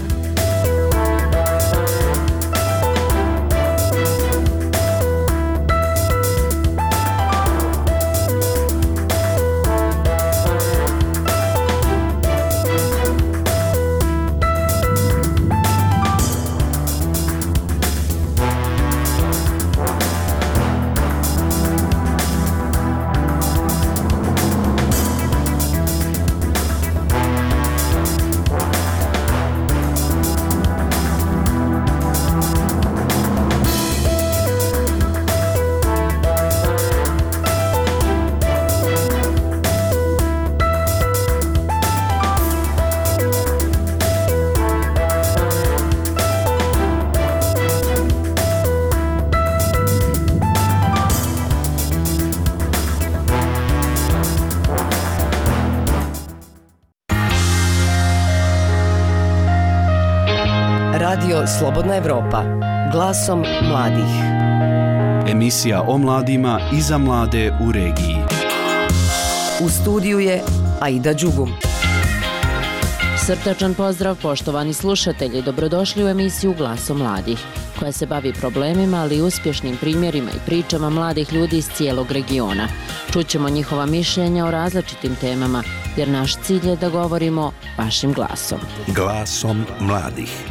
Radio Slobodna Evropa. Glasom mladih. Emisija o mladima i za mlade u regiji. U studiju je Aida Đugum. Srdačan pozdrav poštovani slušatelji, dobrodošli u emisiju Glasom mladih, koja se bavi problemima, ali i uspješnim primjerima i pričama mladih ljudi iz cijelog regiona. Čućemo njihova mišljenja o različitim temama, jer naš cilj je da govorimo vašim glasom. Glasom mladih.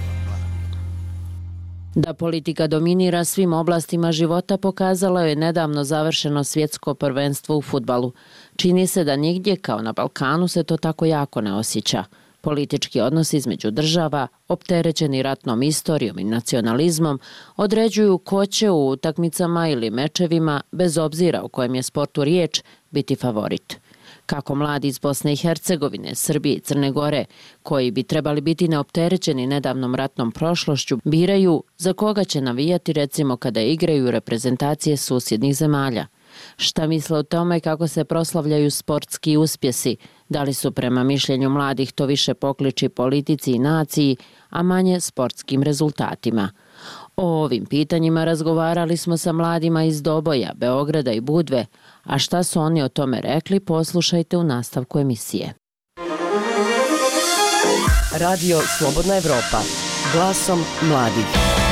Da politika dominira svim oblastima života pokazalo je nedavno završeno svjetsko prvenstvo u fudbalu. Čini se da nigdje, kao na Balkanu, se to tako jako ne osjeća. Politički odnos između država, opterećeni ratnom istorijom i nacionalizmom, određuju ko će u utakmicama ili mečevima, bez obzira u kojem je sportu riječ, biti favorit. Kako mladi iz Bosne i Hercegovine, Srbije i Crne Gore, koji bi trebali biti neopterećeni nedavnom ratnom prošlošću, biraju za koga će navijati, recimo kada igraju reprezentacije susjednih zemalja. Šta misle o tome kako se proslavljaju sportski uspjesi, da li su prema mišljenju mladih to više pokliči politici i naciji, a manje sportskim rezultatima. O ovim pitanjima razgovarali smo sa mladima iz Doboja, Beograda i Budve, a šta su oni o tome rekli, poslušajte u nastavku emisije. Radio Slobodna Evropa. Glasom mladih.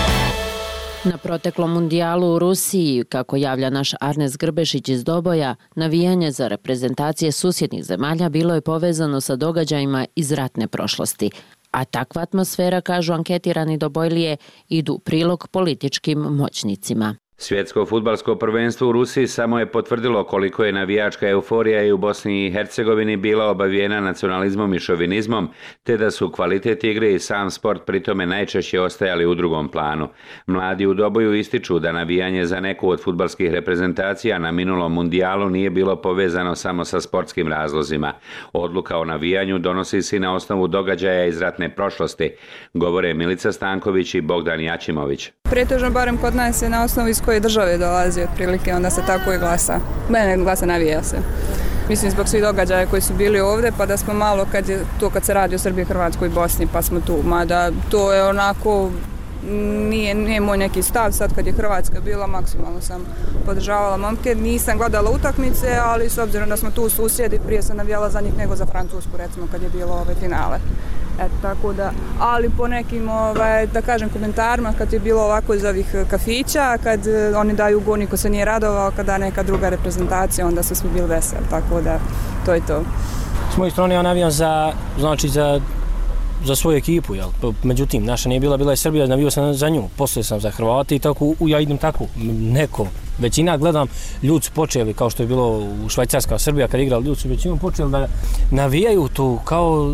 Na proteklom mundijalu u Rusiji, kako javlja naš Arnes Grbešić iz Doboja, navijanje za reprezentacije susjednih zemalja bilo je povezano sa događajima iz ratne prošlosti. A takva atmosfera, kažu anketirani Dobojlije, idu u prilog političkim moćnicima. Svjetsko fudbalsko prvenstvo u Rusiji samo je potvrdilo koliko je navijačka euforija i u Bosni i Hercegovini bila obavijena nacionalizmom i šovinizmom, te da su kvalitet igre i sam sport pritome najčešće ostajali u drugom planu. Mladi u Doboju ističu da navijanje za neku od fudbalskih reprezentacija na minulom mundijalu nije bilo povezano samo sa sportskim razlozima. Odluka o navijanju donosi se na osnovu događaja iz ratne prošlosti, govore Milica Stanković i Bogdan Jačimović. Pretežno, barem kod nas, je na osnovu iz koje države dolazi otprilike, onda se tako i glasa. Mene glasa, navija se. Mislim, zbog svih događaja koji su bili ovdje, pa da smo malo, kad je to kad se radi o Srbiji, Hrvatskoj i Bosni, pa smo tu. Mada to je onako, nije, nije moj neki stav. Sad kad je Hrvatska bila, maksimalno sam podržavala momke. Nisam gledala utakmice, ali s obzirom da smo tu susjedi, prije sam navijala za njih nego za Francusku, recimo, kad je bilo ove finale. Eto, tako da, ali po nekim, ovaj, da kažem, komentarima, kad je bilo ovako iz ovih kafića, kad oni daju gol, niko se nije radovao, kada neka druga reprezentacija, onda su svi bili veseli, tako da, to je to. S moje strane ja navijam za, znači, za, za svoju ekipu, jel? Međutim, naša nije bila, bila je Srbija, navijao sam za nju, poslije sam za Hrvate i tako, ja idem tako, neko. Većina, gledam, ljudi su počeli, kao što je bilo u Švajcarska, Srbija, kad igrali, ljudi su većinom počeli da navijaju tu kao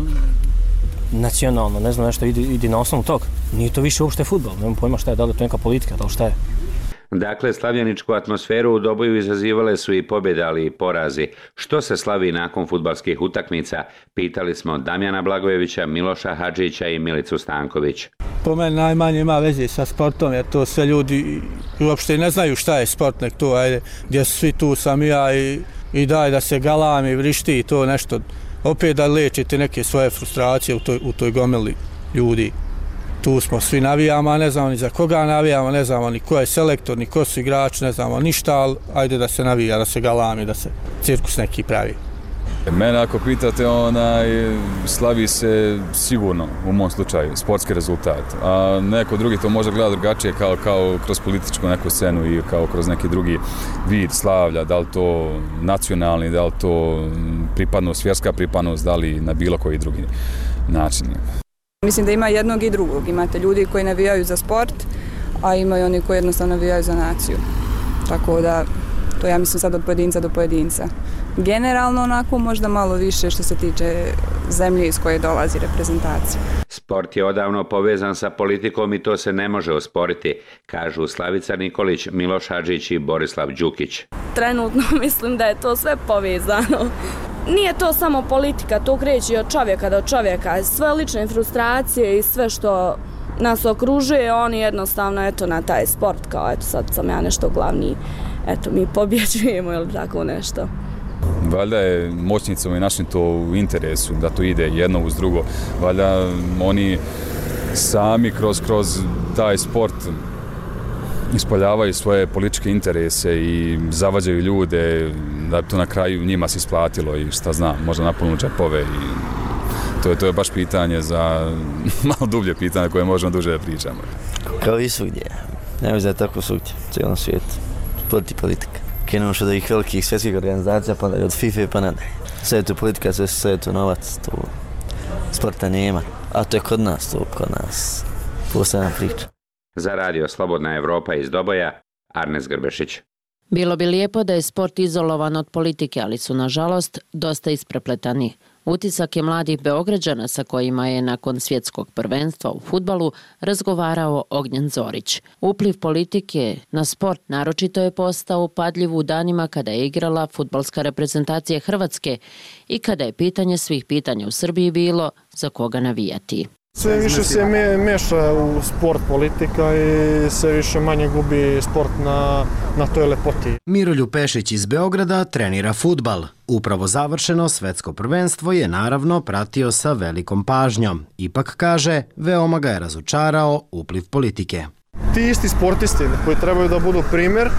nacionalno, ne znam, nešto ide, ide na osnovu tog. Nije to više uopšte fudbal, nemam pojma šta je, da li je to neka politika, da li šta je. Dakle, slavljeničku atmosferu u Doboju izazivale su i pobjede, ali i porazi. Što se slavi nakon fudbalskih utakmica? Pitali smo Damjana Blagojevića, Miloša Hadžića i Milicu Stanković. Po meni najmanje ima veze sa sportom, jer to sve ljudi uopšte ne znaju šta je sport, nek to, ajde, gdje su svi tu, sam ja i, i daj da se galami, vrišti i to nešto. Opet da lečite neke svoje frustracije u toj, u toj gomili ljudi. Tu smo, svi navijamo, a ne znamo ni za koga navijamo, ne znamo ni ko je selektor, ni ko su igrači, ne znamo ništa, ali ajde da se navija, da se galami, da se cirkus neki pravi. Mene ako pitate, onaj, slavi se sigurno, u mom slučaju, sportski rezultat. A neko drugi to može gledati drugačije, kao, kao kroz političku neku scenu i kao kroz neki drugi vid slavlja, da li to nacionalni, da li to pripadnost, vjerska pripadnost, da li na bilo koji drugi način. Mislim da ima jednog i drugog. Imate ljudi koji navijaju za sport, a imaju oni koji jednostavno navijaju za naciju. Tako da, to ja mislim sad od pojedinca do pojedinca. Generalno onako možda malo više što se tiče zemlje iz koje dolazi reprezentacija. Sport je odavno povezan sa politikom i to se ne može osporiti, kažu Slavica Nikolić, Miloš Hadžić i Borislav Đukić. Trenutno mislim da je to sve povezano. Nije to samo politika, to kreće od čovjeka do čovjeka. Sve lične frustracije i sve što nas okružuje, oni jednostavno eto na taj sport, kao eto sad sam ja nešto glavni, eto mi pobjeđujemo ili tako nešto. Valjda je moćnicama i našim to u interesu da to ide jedno uz drugo. Valjda oni sami kroz, kroz taj sport ispoljavaju svoje političke interese i zavađaju ljude da bi to na kraju njima se isplatilo i šta znam, možda napolnu džepove i to je, to je baš pitanje za malo dublje pitanje koje možemo duže da pričamo. Kao i svugdje. Ne mislim da je tako svugdje, u cijelom svijetu. Sport i politika. Krenemo što od ovih velikih svjetskih organizacija, pa od FIFA pa nadalje. Sve je to politika, sve, sve je to novac, to sporta nema. A to je kod nas, to kod nas posebna priča. Za radio Slobodna Evropa iz Doboja, Arnes Grbešić. Bilo bi lijepo da je sport izolovan od politike, ali su, nažalost, dosta isprepletani. Utisak je mladih Beograđana sa kojima je nakon svjetskog prvenstva u fudbalu razgovarao Ognjen Zorić. Upliv politike na sport naročito je postao upadljiv u danima kada je igrala fudbalska reprezentacija Hrvatske i kada je pitanje svih pitanja u Srbiji bilo za koga navijati. Sve više se meša u sport politika i sve više manje gubi sport na, na toj lepoti. Miroljub Pešić iz Beograda trenira fudbal. Upravo završeno svetsko prvenstvo je naravno pratio sa velikom pažnjom. Ipak kaže, veoma ga je razočarao upliv politike. Ti isti sportisti koji trebaju da budu primjer,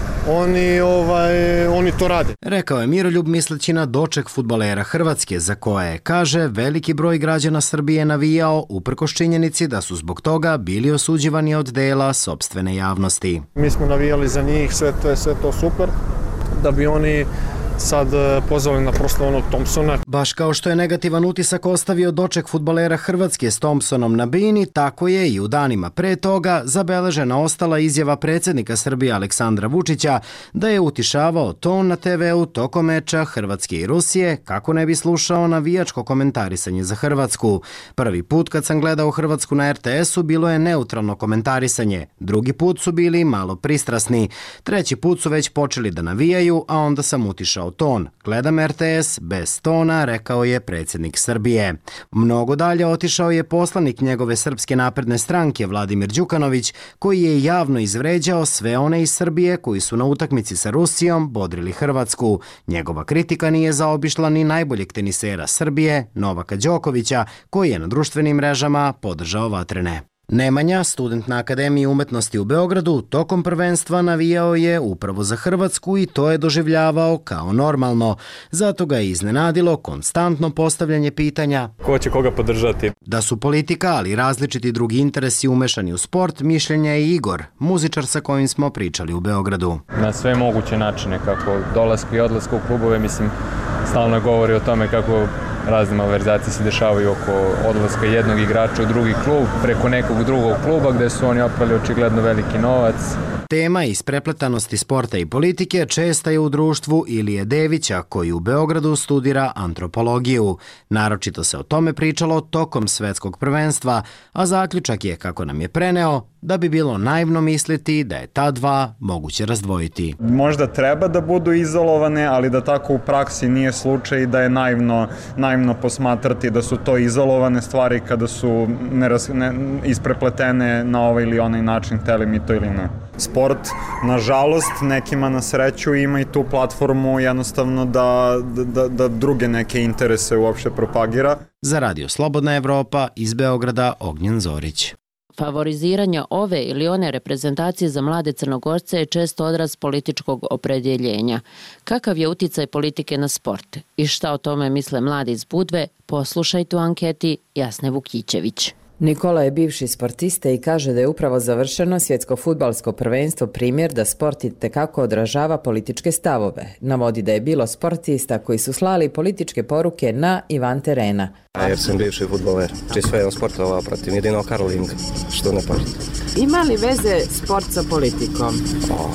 Oni, ovaj, oni to rade. Rekao je Miroljub misleći na doček fudbalera Hrvatske, za koje, kaže, veliki broj građana Srbije navijao uprkos činjenici da su zbog toga bili osuđivani od dela sopstvene javnosti. Mi smo navijali za njih, sve to je sve to super, da bi oni sad pozvali na proslavu onog Thompsona. Baš kao što je negativan utisak ostavio doček fudbalera Hrvatske s Thompsonom na bini, tako je i u danima pre toga zabeležena ostala izjava predsjednika Srbije Aleksandra Vučića da je utišavao ton na te veu tokom meča Hrvatske i Rusije kako ne bi slušao navijačko komentarisanje za Hrvatsku. Prvi put kad sam gledao Hrvatsku na er te esu bilo je neutralno komentarisanje, drugi put su bili malo pristrasni, treći put su već počeli da navijaju, a onda sam utišao ton. Gledam er te es bez tona, rekao je predsjednik Srbije. Mnogo dalje otišao je poslanik njegove Srpske napredne stranke Vladimir Đukanović, koji je javno izvređao sve one iz Srbije koji su na utakmici sa Rusijom bodrili Hrvatsku. Njegova kritika nije zaobišla ni najboljeg tenisera Srbije, Novaka Đokovića, koji je na društvenim mrežama podržao vatrene. Nemanja, student na Akademiji umetnosti u Beogradu, tokom prvenstva navijao je upravo za Hrvatsku i to je doživljavao kao normalno. Zato ga je iznenadilo konstantno postavljanje pitanja ko će koga podržati. Da su politika, ali i različiti drugi interesi umešani u sport, mišljenja je Igor, muzičar sa kojim smo pričali u Beogradu. Na sve moguće načine, kako dolasku i odlasku u klubove, mislim, stalno govori o tome kako razne malverzacije se dešavaju oko odlaska jednog igrača u drugi klub preko nekog drugog kluba gde su oni oprali očigledno veliki novac. Tema isprepletanosti sporta i politike česta je u društvu Ilije Devića, koji u Beogradu studira antropologiju. Naročito se o tome pričalo tokom svetskog prvenstva, a zaključak je, kako nam je preneo, da bi bilo naivno misliti da je ta dva moguće razdvojiti. Možda treba da budu izolovane, ali da tako u praksi nije slučaj i da je naivno, naivno posmatrati da su to izolovane stvari kada su neraz, ne, isprepletene na ovaj ili onaj način, hteli mi to ili ne. Sport, nažalost, nekima na sreću ima i tu platformu jednostavno da, da, da druge neke interese uopšte propagira. Za Radio Slobodna Evropa iz Beograda Ognjen Zorić. Favoriziranja ove ili one reprezentacije za mlade Crnogorce je često odraz političkog opredjeljenja. Kakav je uticaj politike na sport i šta o tome misle mladi iz Budve, poslušajte u anketi Jasne Vukićević. Nikola je bivši sportista i kaže da je upravo završeno svjetsko fudbalsko prvenstvo primjer da sport itekako odražava političke stavove. Navodi da je bilo sportista koji su slali političke poruke na i van terena. Jer sam bivši fudbaler, čisto jedan sportova protiv jedino Karolinga, što ne pažete. Ima li veze sport sa politikom? O,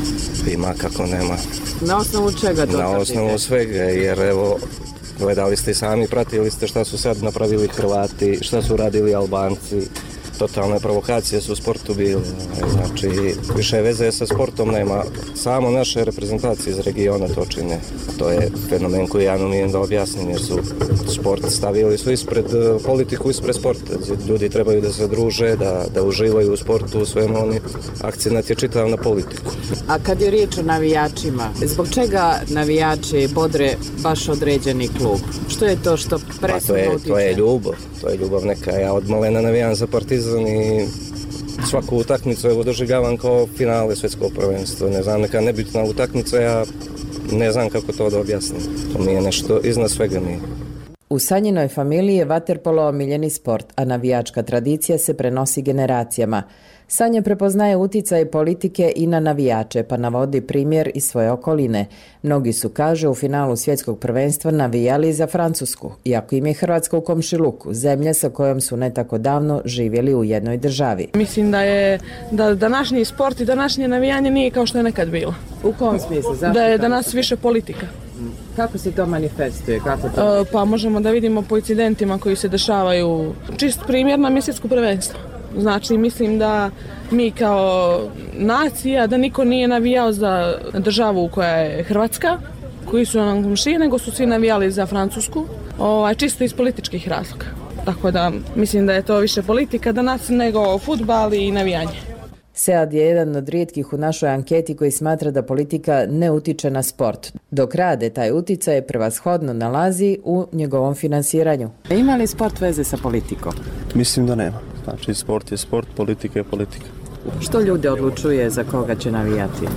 ima kako nema. Na osnovu čega to? Na osnovu svega, jer evo, gledali ste i sami, pratili ste šta su sad napravili Hrvati, šta su radili Albanci, totalne provokacije su u sportu bile. Znači, više veze sa sportom nema. Samo naše reprezentacije iz regiona to čine. To je fenomen koji ja ne umijem da objasnim, jer su sport stavili su ispred politiku, ispred sporta. Ljudi trebaju da se druže, da, da uživaju u sportu, u svemu oni. Akcenat je čitav na politiku. A kad je riječ o navijačima, zbog čega navijači bodre baš određeni klub? Što je to što presudno utiče? Pa to je, to je ljubav. To je ljubav neka. Ja od malena navijam za Partizan i svaku utakmicu evo doživljavam kao finale svjetskog prvenstva. Ne znam, neka nebitna utakmica, ja ne znam kako to da objasnim. To mi je nešto iznad svega mi. U Sanjinoj familiji je vaterpolo omiljeni sport, a navijačka tradicija se prenosi generacijama. Sanja prepoznaje uticaj politike i na navijače, pa navodi primjer iz svoje okoline. Mnogi su, kaže, u finalu svjetskog prvenstva navijali za Francusku, iako im je Hrvatska u komšiluku, zemlja sa kojom su ne tako davno živjeli u jednoj državi. Mislim da je da današnji sport i današnje navijanje nije kao što je nekad bilo. U kom smislu? Zašto? Da je danas više politika. Kako se to manifestuje? Kako to? E, pa možemo da vidimo po incidentima koji se dešavaju. Čist primjer nam je svjetsko prvenstvo. Znači, mislim da mi kao nacija, da niko nije navijao za državu koja je Hrvatska, koji su nam komšije, nego su svi navijali za Francusku, ovaj, čisto iz političkih razloga. Tako da mislim da je to više politika danas nego fudbal i navijanje. Sead je jedan od rijetkih u našoj anketi koji smatra da politika ne utiče na sport, dok Rade taj uticaj prevashodno nalazi u njegovom finansiranju. Ima li sport veze sa politikom? Mislim da nema. Znači, sport je sport, politika je politika. Što ljude odlučuje za koga će navijati?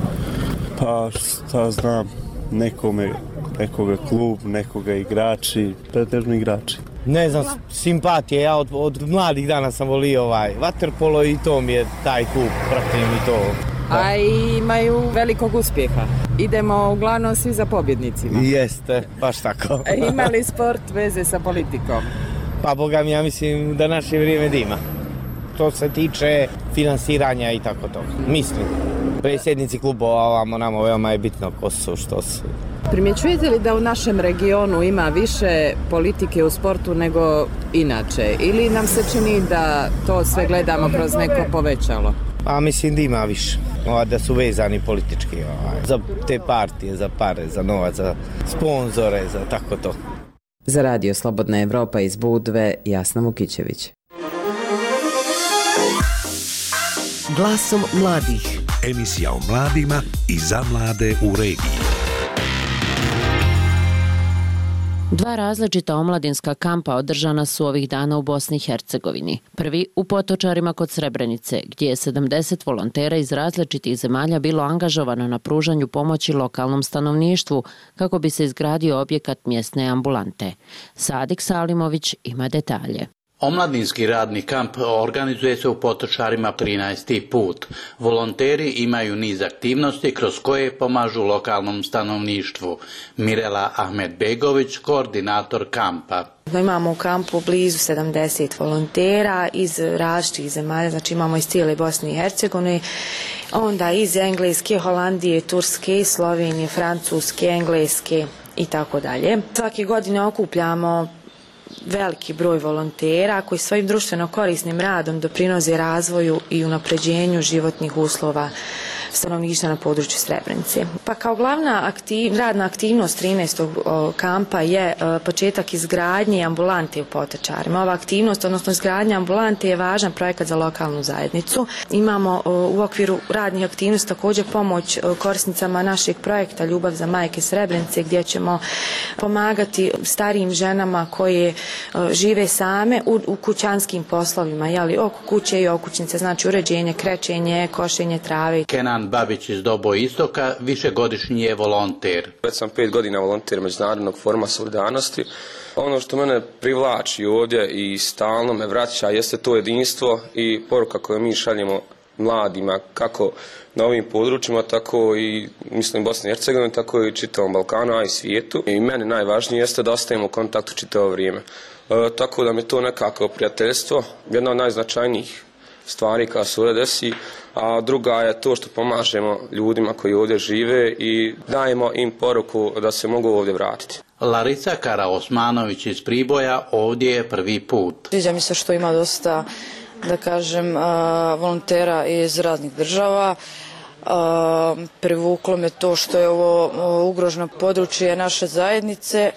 Pa, šta znam, nekome, nekoga klub, nekoga igrači, pretežno igrači. Ne znam, simpatije, ja od, od mladih dana sam volio ovaj vaterpolo i to mi je taj klub, pratim i to. Da. A imaju velikog uspjeha. Idemo uglavnom svi za pobjednicima. Jeste, baš tako. Ima li sport veze sa politikom? Pa boga mi, ja mislim da naše vrijeme dima. To se tiče finansiranja i tako to. Mislim, predsjednici klubova ovamo namo veoma je bitno ko su, što su. Primjećujete li da u našem regionu ima više politike u sportu nego inače? Ili nam se čini da to sve gledamo kroz neko povećalo? A mislim da ima više. Ova, da su vezani politički. Ova, za te partije, za pare, za novac, za sponzore, za tako to. Za Radio Slobodna Evropa iz Budve, Jasna Mukićević. Glasom mladih. Emisija o mladima i za mlade u regiji. Dva različita omladinska kampa održana su ovih dana u Bosni i Hercegovini. Prvi u Potočarima kod Srebrenice, gdje je sedamdeset volontera iz različitih zemalja bilo angažovano na pružanju pomoći lokalnom stanovništvu kako bi se izgradio objekat mjesne ambulante. Sadik Salimović ima detalje. Omladinski radni kamp organizuje se u Potočarima trinaesti put. Volonteri imaju niz aktivnosti kroz koje pomažu lokalnom stanovništvu. Mirela Ahmedbegović, koordinator kampa. Imamo u kampu blizu sedamdeset volontera iz različitih zemalja, znači imamo iz cijele Bosne i Hercegovine, onda iz Engleske, Holandije, Turske, Slovenije, Francuske, Engleske i tako dalje. Svake godine okupljamo veliki broj volontera koji svojim društveno korisnim radom doprinose razvoju i unapređenju životnih uslova stanovništva na području Srebrenice. Pa kao glavna aktiv, radna aktivnost trinaestog kampa je početak izgradnje ambulante u Potočarima. Ova aktivnost, odnosno izgradnja ambulante, je važan projekat za lokalnu zajednicu. Imamo u okviru radnih aktivnosti također pomoć korisnicama našeg projekta Ljubav za majke Srebrenice, gdje ćemo pomagati starijim ženama koje žive same u, u kućanskim poslovima, jeli, oko kuće i okućnice, znači uređenje, krečenje, košenje trave. Kenan Babić iz Dobo Istoka višegodišnji je volonter. Već sam pet godina volonter Međunarodnog foruma solidarnosti. Ono što mene privlači ovdje i stalno me vraća jeste to jedinstvo i poruka koju mi šaljemo mladima, kako na ovim područjima, tako i mislim Bosni i Hercegovini, tako i čitavom Balkanu, a i svijetu. I meni najvažnije jeste da ostajemo u kontaktu čitavo vrijeme. E, tako da mi to nekako prijateljstvo, jedna od najznačajnijih stvari koja se ovdje desi, a druga je to što pomažemo ljudima koji ovdje žive i dajemo im poruku da se mogu ovdje vratiti. Larica Karaosmanović iz Priboja ovdje je prvi put. Sviđa mi se što ima dosta da kažem, volontera iz raznih država. Privuklo me to što je ovo ugroženo područje naše zajednice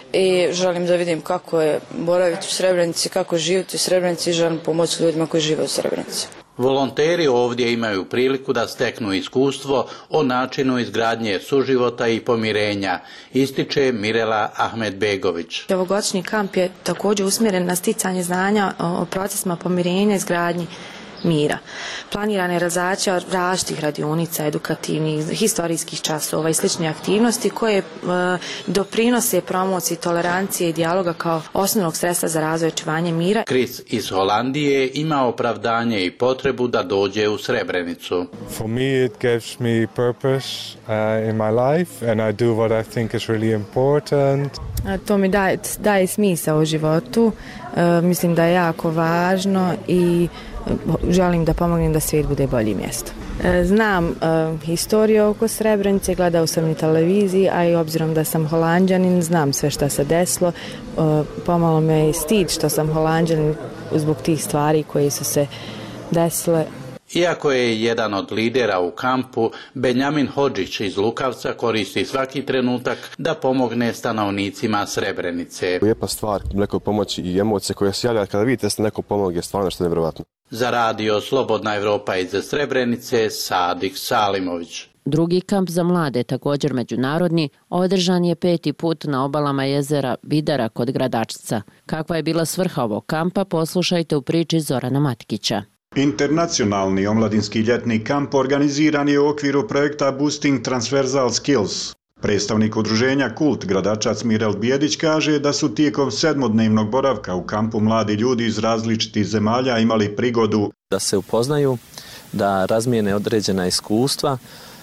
i želim da vidim kako je boraviti u Srebrenici, kako živjeti u Srebrenici i želim pomoći ljudima koji žive u Srebrenici. Volonteri ovdje imaju priliku da steknu iskustvo o načinu izgradnje suživota i pomirenja, ističe Mirela Ahmedbegović. Ovogodišnji kamp je također usmjeren na sticanje znanja o procesima pomirenja i izgradnji mira. Planirana je realizacija različitih radionica, edukativnih, historijskih časova i sličnih aktivnosti koje e, doprinose promociji tolerancije i dijaloga kao osnovnog sredstva za razvoj i očuvanje mira. Chris iz Holandije ima opravdanje i potrebu da dođe u Srebrenicu. For me it gives me purpose uh, in my life and I do what I think is really important. To mi daje, daje smisao u životu. E, mislim da je jako važno i želim da pomognem da svijet bude bolje mjesto. Znam uh, historiju oko Srebrenice, gledao sam i televiziji, a i obzirom da sam Holanđanin, znam sve što se desilo. Uh, pomalo me i stid što sam Holanđanin zbog tih stvari koje su se desile. Iako je jedan od lidera u kampu, Benjamin Hodžić iz Lukavca koristi svaki trenutak da pomogne stanovnicima Srebrenice. Lijepa stvar, neko pomoći i emocije koje se javlja kada vidite da se neko pomogne, stvarno što je nevjerovatno. Za radio Slobodna Evropa iz Srebrenice, Sadik Salimović. Drugi kamp za mlade, također međunarodni, održan je peti put na obalama jezera Vidara kod Gradačca. Kakva je bila svrha ovog kampa, poslušajte u priči Zorana Matkića. Internacionalni omladinski ljetni kamp organiziran je u okviru projekta Boosting Transversal Skills. Predstavnik udruženja Kult Gradačac Mirel Bijedić kaže da su tijekom sedmodnevnog boravka u kampu mladi ljudi iz različitih zemalja imali prigodu da se upoznaju, da razmijene određena iskustva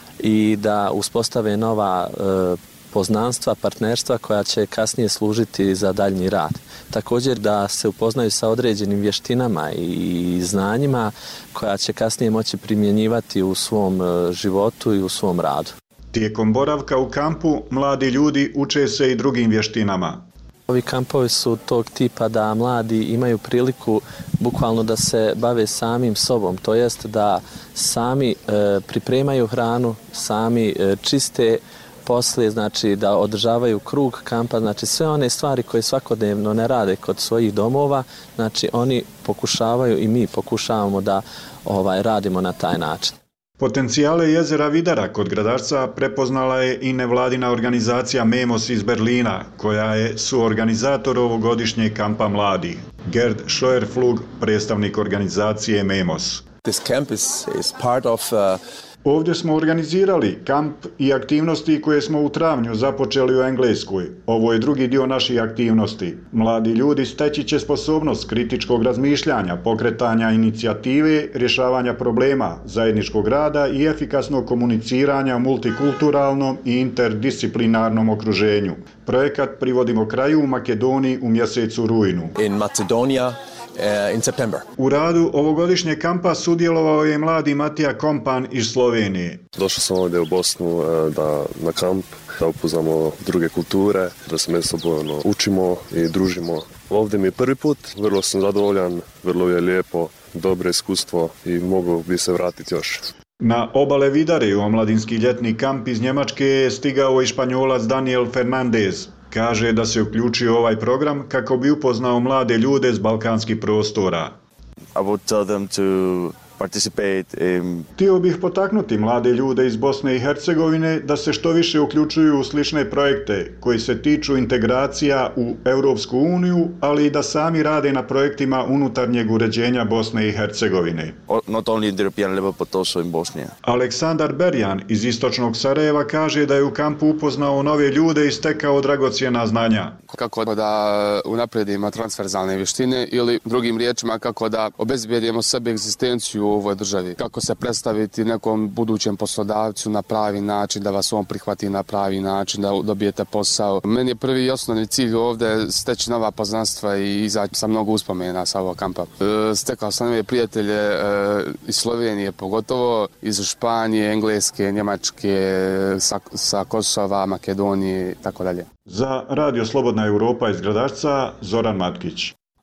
i da uspostave nova e, poznanstva, partnerstva koja će kasnije služiti za daljnji rad. Također da se upoznaju sa određenim vještinama i znanjima koja će kasnije moći primjenjivati u svom životu i u svom radu. Tijekom boravka u kampu mladi ljudi uče se i drugim vještinama. Ovi kampovi su tog tipa da mladi imaju priliku bukvalno da se bave samim sobom, to jest da sami e, pripremaju hranu, sami e, čiste poslije, znači da održavaju krug kampa, znači sve one stvari koje svakodnevno ne rade kod svojih domova, znači oni pokušavaju i mi pokušavamo da ovaj radimo na taj način. Potencijale jezera Vidara kod Gradačca prepoznala je i nevladina organizacija MEMOS iz Berlina, koja je suorganizator ovogodišnjeg kampa mladih. Gerd Scheuerflug, predstavnik organizacije MEMOS. This camp is, is part of, uh... Ovdje smo organizirali kamp i aktivnosti koje smo u travnju započeli u Engleskoj. Ovo je drugi dio naših aktivnosti. Mladi ljudi steći će sposobnost kritičkog razmišljanja, pokretanja inicijative, rješavanja problema, zajedničkog rada i efikasnog komuniciranja u multikulturalnom i interdisciplinarnom okruženju. Projekat privodimo kraju u Makedoniji u mjesecu rujnu. In Macedonia. In September. U radu ovogodišnjeg kampa sudjelovao je mladi Matija Kompan iz Slovenije. Došao sam ovdje u Bosnu da, na kamp, da upoznamo druge kulture, da se međusobno učimo i družimo. Ovdje mi je prvi put, vrlo sam zadovoljan, vrlo je lijepo, dobro iskustvo i mogu bi se vratiti još. Na obale Vidare u omladinski ljetni kamp iz Njemačke je stigao i Španjolac Daniel Fernandez. Kaže da se uključio ovaj program kako bi upoznao mlade ljude s balkanskih prostora. I would tell them to participate in... Htio bih potaknuti mlade ljude iz Bosne i Hercegovine da se što više uključuju u slične projekte koji se tiču integracija u Europsku uniju, ali i da sami rade na projektima unutarnjeg uređenja Bosne i Hercegovine. Not only in the European level, but also in Bosnia. Aleksandar Berjan iz istočnog Sarajeva kaže da je u kampu upoznao nove ljude i stekao dragocjena znanja. Kako da unapredimo transverzalne vještine ili drugim riječima kako da obezbijedimo sebi egzistenciju u ovoj državi. Kako se predstaviti nekom budućem poslodavcu na pravi način, da vas on prihvati na pravi način, da dobijete posao. Meni je prvi i osnovni cilj ovdje steći nova poznanstva i izaći sa mnogo uspomena sa ovog kampa. Stekao sam nove prijatelje iz Slovenije pogotovo, iz Španije, Engleske, Njemačke, sa, sa Kosova, Makedonije i tako dalje. Za Radio Slobodna Europa iz Gradačca, Zoran Matkić.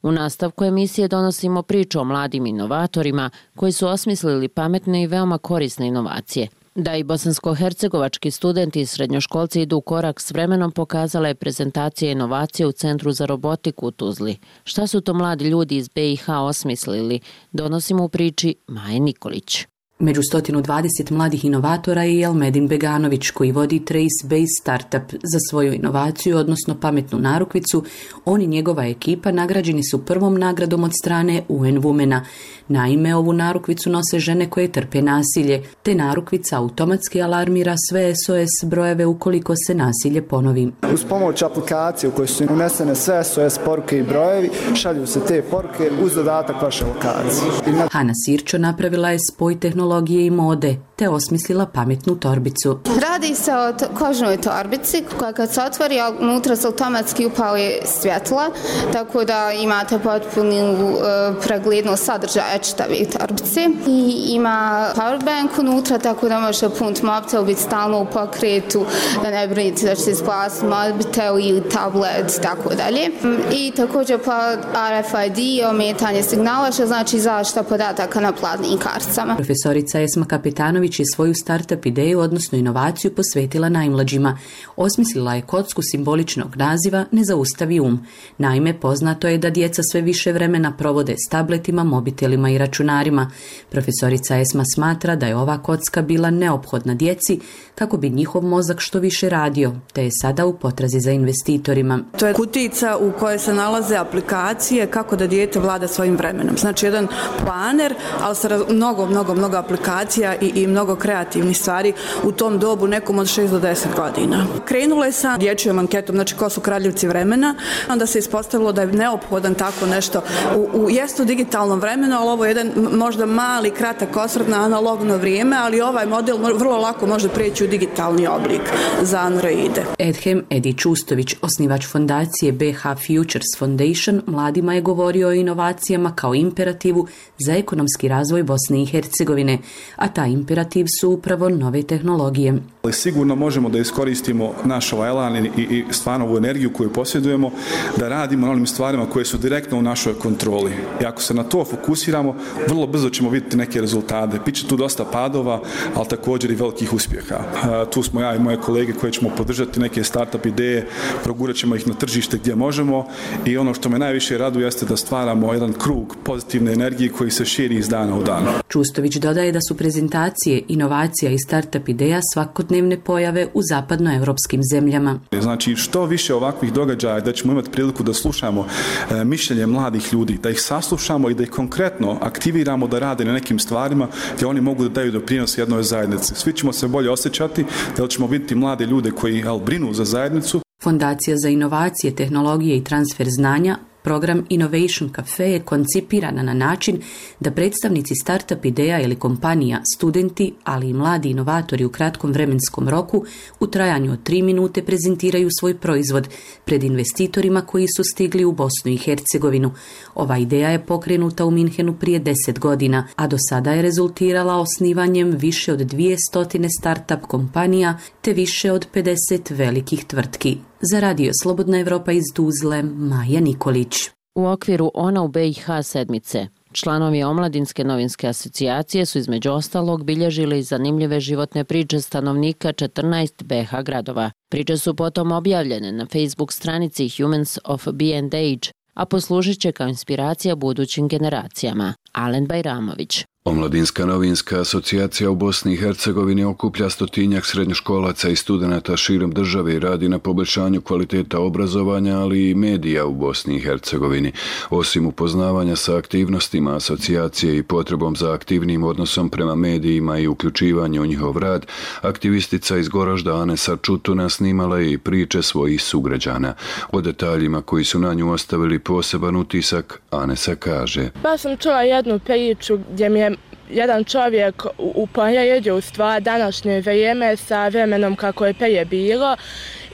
U nastavku emisije donosimo priču o mladim inovatorima koji su osmislili pametne i veoma korisne inovacije. Da i bosansko-hercegovački studenti i srednjoškolci idu u korak s vremenom pokazala je prezentacija inovacije u Centru za robotiku u Tuzli. Šta su to mladi ljudi iz be i ha osmislili? Donosimo u priči Maje Nikolić. Među sto dvadeset mladih inovatora je i Elmedin Beganović, koji vodi Tracebase Startup. Za svoju inovaciju, odnosno pametnu narukvicu, on i njegova ekipa nagrađeni su prvom nagradom od strane U N Womena. Naime, ovu narukvicu nose žene koje trpe nasilje, te narukvica automatski alarmira sve es o es brojeve ukoliko se nasilje ponovi. Uz pomoć aplikacije u kojoj su unesene sve es o es poruke i brojevi, šalju se te poruke uz dodatak vaše lokacije. Na... Hana Sirčo napravila je spoj tehnologije i mode, te osmislila pametnu torbicu. Radi se o to, kožnoj torbici koja kad se otvori, unutra se automatski upali svjetla, tako da imate potpunu uh, preglednost sadržaja čitave torbice. I ima powerbank unutra, tako da možete puniti mobitel, biti stalno u pokretu, da ne brinite da će se splasiti mobitel ili tablet, tako dalje. I također pa R F I D, ometanje signala, što znači zaštita podataka na platnim karticama. Profesorica Esma Kapetanović je svoju startup ideju, odnosno inovaciju, posvetila najmlađima. Osmislila je kocku simboličnog naziva Ne zaustavi um. Naime, poznato je da djeca sve više vremena provode s tabletima, mobitelima i računarima. Profesorica Esma smatra da je ova kocka bila neophodna djeci kako bi njihov mozak što više radio, te je sada u potrazi za investitorima. To je kutijica u kojoj se nalaze aplikacije kako da dijete vlada svojim vremenom. Znači jedan planer, ali sa mnogo, mnogo, mnogo aplikacija i, i mnogo kreativnih stvari u tom dobu, nekom od šest do deset godina. Krenula je sa dječjom anketom, znači ko su kraljevci vremena, onda se ispostavilo da je neophodan tako nešto u, u jestu digitalnom vremenu, ali ovo je jedan možda mali, kratak osvrt na analogno vrijeme, ali ovaj model vrlo lako može prijeći u digitalni oblik za Androide. Edhem Edi Čustović, osnivač fondacije be ha Futures Foundation, mladima je govorio o inovacijama kao imperativu za ekonomski razvoj Bosne i Hercegovine, a taj imperativ su upravo nove tehnologije. Sigurno možemo da iskoristimo naš ovaj elan i, i stvarno ovu energiju koju posjedujemo, da radimo na onim stvarima koje su direktno u našoj kontroli. I ako se na to fokusiramo, vrlo brzo ćemo vidjeti neke rezultate. Biće tu dosta padova, ali također i velikih uspjeha. Tu smo ja i moje kolege koje ćemo podržati neke startup ideje, progurat ćemo ih na tržište gdje možemo i ono što me najviše raduje jeste da stvaramo jedan krug pozitivne energije koji se širi iz dana u dan. Čustović dodaje da su prezentacije, inovacija i startup ideja svakodnevne pojave u zapadnoevropskim zemljama. Znači što više ovakvih događaja da ćemo imati priliku da slušamo e, mišljenje mladih ljudi, da ih saslušamo i da ih konkretno aktiviramo da rade na nekim stvarima gdje oni mogu da daju doprinos jednoj zajednici. Svi ćemo se bolje osjećati, da ćemo vidjeti mlade ljude koji al, brinu za zajednicu. Fondacija za inovacije, tehnologije i transfer znanja, program Innovation Cafe, je koncipirana na način da predstavnici startup ideja ili kompanija, studenti, ali i mladi inovatori u kratkom vremenskom roku u trajanju od tri minute prezentiraju svoj proizvod pred investitorima koji su stigli u Bosnu i Hercegovinu. Ova ideja je pokrenuta u Minhenu prije deset godina, a do sada je rezultirala osnivanjem više od dvije stotine startup kompanija te više od pedeset velikih tvrtki. Za Radio Slobodna Evropa iz Tuzle, Maja Nikolić. U okviru Ona u be i ha sedmice, članovi Omladinske novinske asocijacije su između ostalog bilježili zanimljive životne priče stanovnika četrnaest be ha gradova. Priče su potom objavljene na Facebook stranici Humans of Be and Age, a poslužit će kao inspiracija budućim generacijama. Alen Bajramović. Omladinska novinska asocijacija u Bosni i Hercegovini okuplja stotinjak srednjoškolaca i studenata širom države i radi na poboljšanju kvaliteta obrazovanja, ali i medija u Bosni i Hercegovini. Osim upoznavanja sa aktivnostima asocijacije i potrebom za aktivnim odnosom prema medijima i uključivanju u njihov rad, aktivistica iz Goražda Anesa Čutuna snimala je i priče svojih sugrađana. O detaljima koji su na nju ostavili poseban utisak, Anesa kaže: Pa sam čula jednu priču gdje mi je jedan čovjek uporedio u stvar današnje vrijeme sa vremenom kako je prije bilo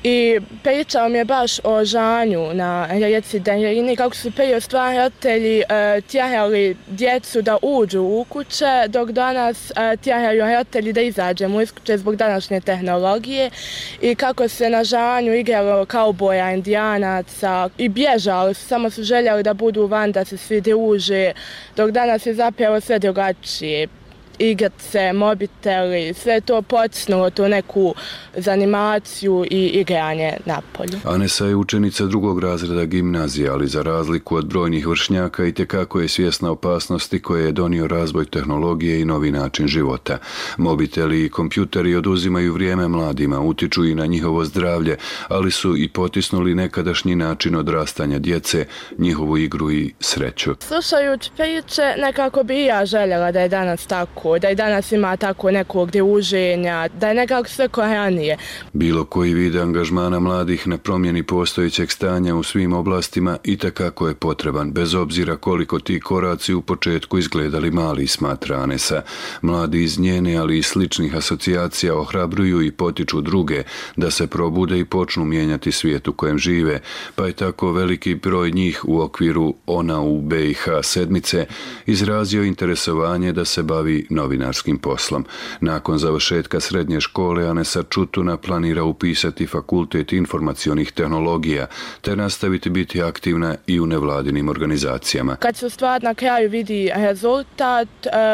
i pričao mi je baš o žanju na rijeci Denjerini, kako su prije stvari roditelji e, tjerali djecu da uđu u kuće, dok danas e, tjeraju roditelji da izađemo iz kuće zbog današnje tehnologije i kako se na žanju igralo kauboja, indijanaca i bježali su, samo su željeli da budu van, da se svi druže, dok danas je zapravo sve drugačije. Igrice, mobiteli, sve to potisnulo tu neku zanimaciju i igranje napolju. Anesa je učenica drugog razreda gimnazije, ali za razliku od brojnih vršnjaka itekako je svjesna opasnosti koje je donio razvoj tehnologije i novi način života. Mobiteli i kompjuteri oduzimaju vrijeme mladima, utiču i na njihovo zdravlje, ali su i potisnuli nekadašnji način odrastanja djece, njihovu igru i sreću. Slušajući priče, nekako bi i ja željela da je danas tako, da i danas ima tako nekog druženja, da je nekako sve koranije. Bilo koji vid angažmana mladih na promjeni postojećeg stanja u svim oblastima itekako je potreban, bez obzira koliko ti koraci u početku izgledali mali, smatra Anesa. Mladi iz njene, ali i sličnih asocijacija ohrabruju i potiču druge da se probude i počnu mijenjati svijet u kojem žive, pa je tako veliki broj njih u okviru Ona u B i H sedmice izrazio interesovanje da se bavi novinarskim poslom. Nakon završetka srednje škole Anesa Čutuna planira upisati fakultet informacionih tehnologija te nastaviti biti aktivna i u nevladinim organizacijama. Kad se stvar na kraju vidi rezultat,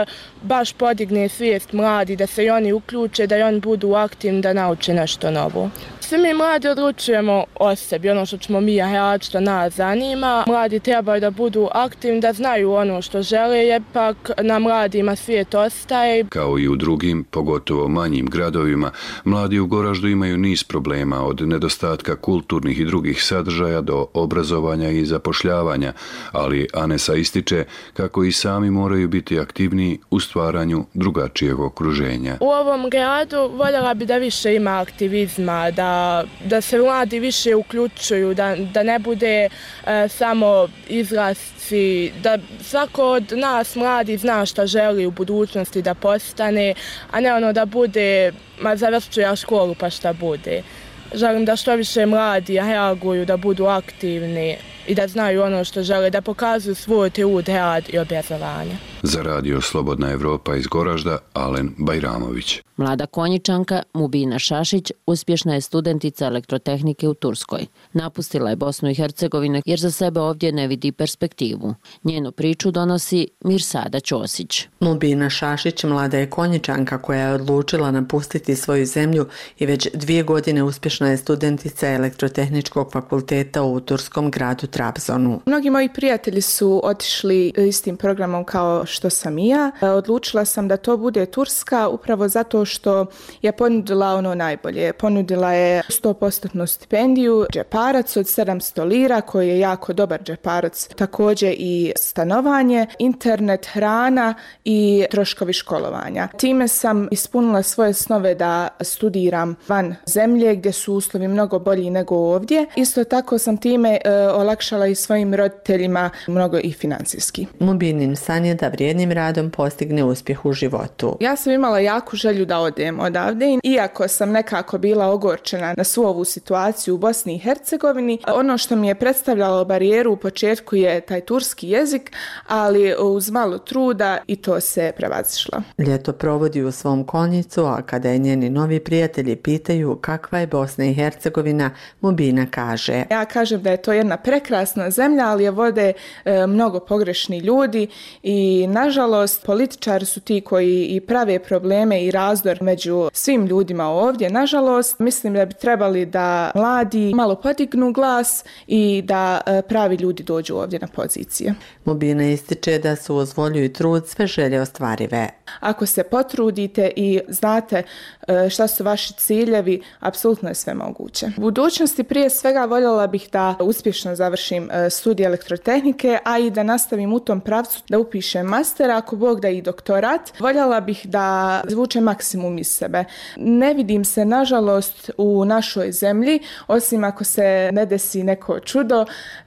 baš podigne svijest mladi da se i oni uključe, da i oni budu aktivni, da nauče nešto novo. Svi mi mladi odlučujemo o sebi, ono što ćemo mi raditi, što nas zanima. Mladi trebaju da budu aktivni, da znaju ono što žele, jer pak na mladima svijet ostaje. Kao i u drugim, pogotovo manjim gradovima, mladi u Goraždu imaju niz problema, od nedostatka kulturnih i drugih sadržaja do obrazovanja i zapošljavanja, ali Anesa ističe kako i sami moraju biti aktivniji u stvaranju drugačijeg okruženja. U ovom gradu voljela bi da više ima aktivizma, da da se mladi više uključuju, da, da ne bude e, samo izlasci, da svako od nas mladi zna šta želi u budućnosti da postane, a ne ono da bude, ma završit ću ja školu pa šta bude. Želim da što više mladi reaguju, da budu aktivni i da znaju ono što žele, da pokazuju svoj trud, rad i obrazovanje. Za radio Slobodna Evropa iz Goražda, Alen Bajramović. Mlada Konjičanka Mubina Šašić uspješna je studentica elektrotehnike u Turskoj. Napustila je Bosnu i Hercegovinu jer za sebe ovdje ne vidi perspektivu. Njenu priču donosi Mirsada Ćosić. Mubina Šašić mlada je Konjičanka koja je odlučila napustiti svoju zemlju i već dvije godine uspješna je studentica elektrotehničkog fakulteta u turskom gradu Trabzonu. Mnogi moji prijatelji su otišli istim programom kao što sam i ja. Odlučila sam da to bude Turska upravo zato što je ponudila ono najbolje. Ponudila je sto posto stipendiju, džeparac od sedamsto lira koji je jako dobar džeparac, također i stanovanje, internet, hrana i troškovi školovanja. Time sam ispunila svoje snove da studiram van zemlje gdje su uslovi mnogo bolji nego ovdje. Isto tako sam time e, olakšala i svojim roditeljima mnogo i financijski. Mubinin san je da vrijednim radom postigne uspjeh u životu. Ja sam imala jaku želju da odem odavde, iako sam nekako bila ogorčena na svu ovu situaciju u Bosni i Hercegovini. Ono što mi je predstavljalo barijeru u početku je taj turski jezik, ali uz malo truda i to se prevazišlo. Ljeto provodi u svom Konjicu, a kada je njeni novi prijatelji pitaju kakva je Bosna i Hercegovina, Mubina kaže: Ja kažem da je to jedna prekrasna zemlja, ali je vode e, mnogo pogrešni ljudi i nažalost političari su ti koji i prave probleme i razdor među svim ljudima ovdje. Nažalost, mislim da bi trebali da mladi malo podignu glas i da e, pravi ljudi dođu ovdje na pozicije. Mubina ističe da su uz volju i trud sve želje ostvarive. Ako se potrudite i znate e, šta su vaši ciljevi, apsolutno je sve moguće. U budućnosti prije svega voljela bih da uspješno završim e, studij elektrotehnike, a i da nastavim u tom pravcu, da upišem master, ako Bog da i doktorat. Voljela bih da zvučem maksimum iz sebe. Ne vidim se, nažalost, u našoj zemlji, osim ako se ne desi neko čudo,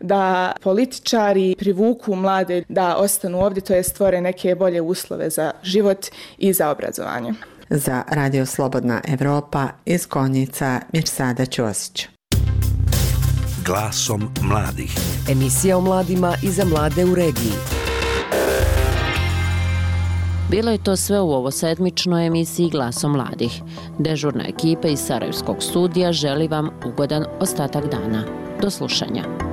da političari privuku mlade da ostanu ovdje, to je stvore neke bolje uslove za život i za obrazovanje. Za Radio Slobodna Evropa iz Konjica Mirsada Ćosić. Glasom mladih. Emisija o mladima i za mlade u regiji. Bilo je to sve u ovo sedmičnoj emisiji Glasom mladih. Dežurna ekipa iz Sarajevskog studija želi vam ugodan ostatak dana. Do slušanja.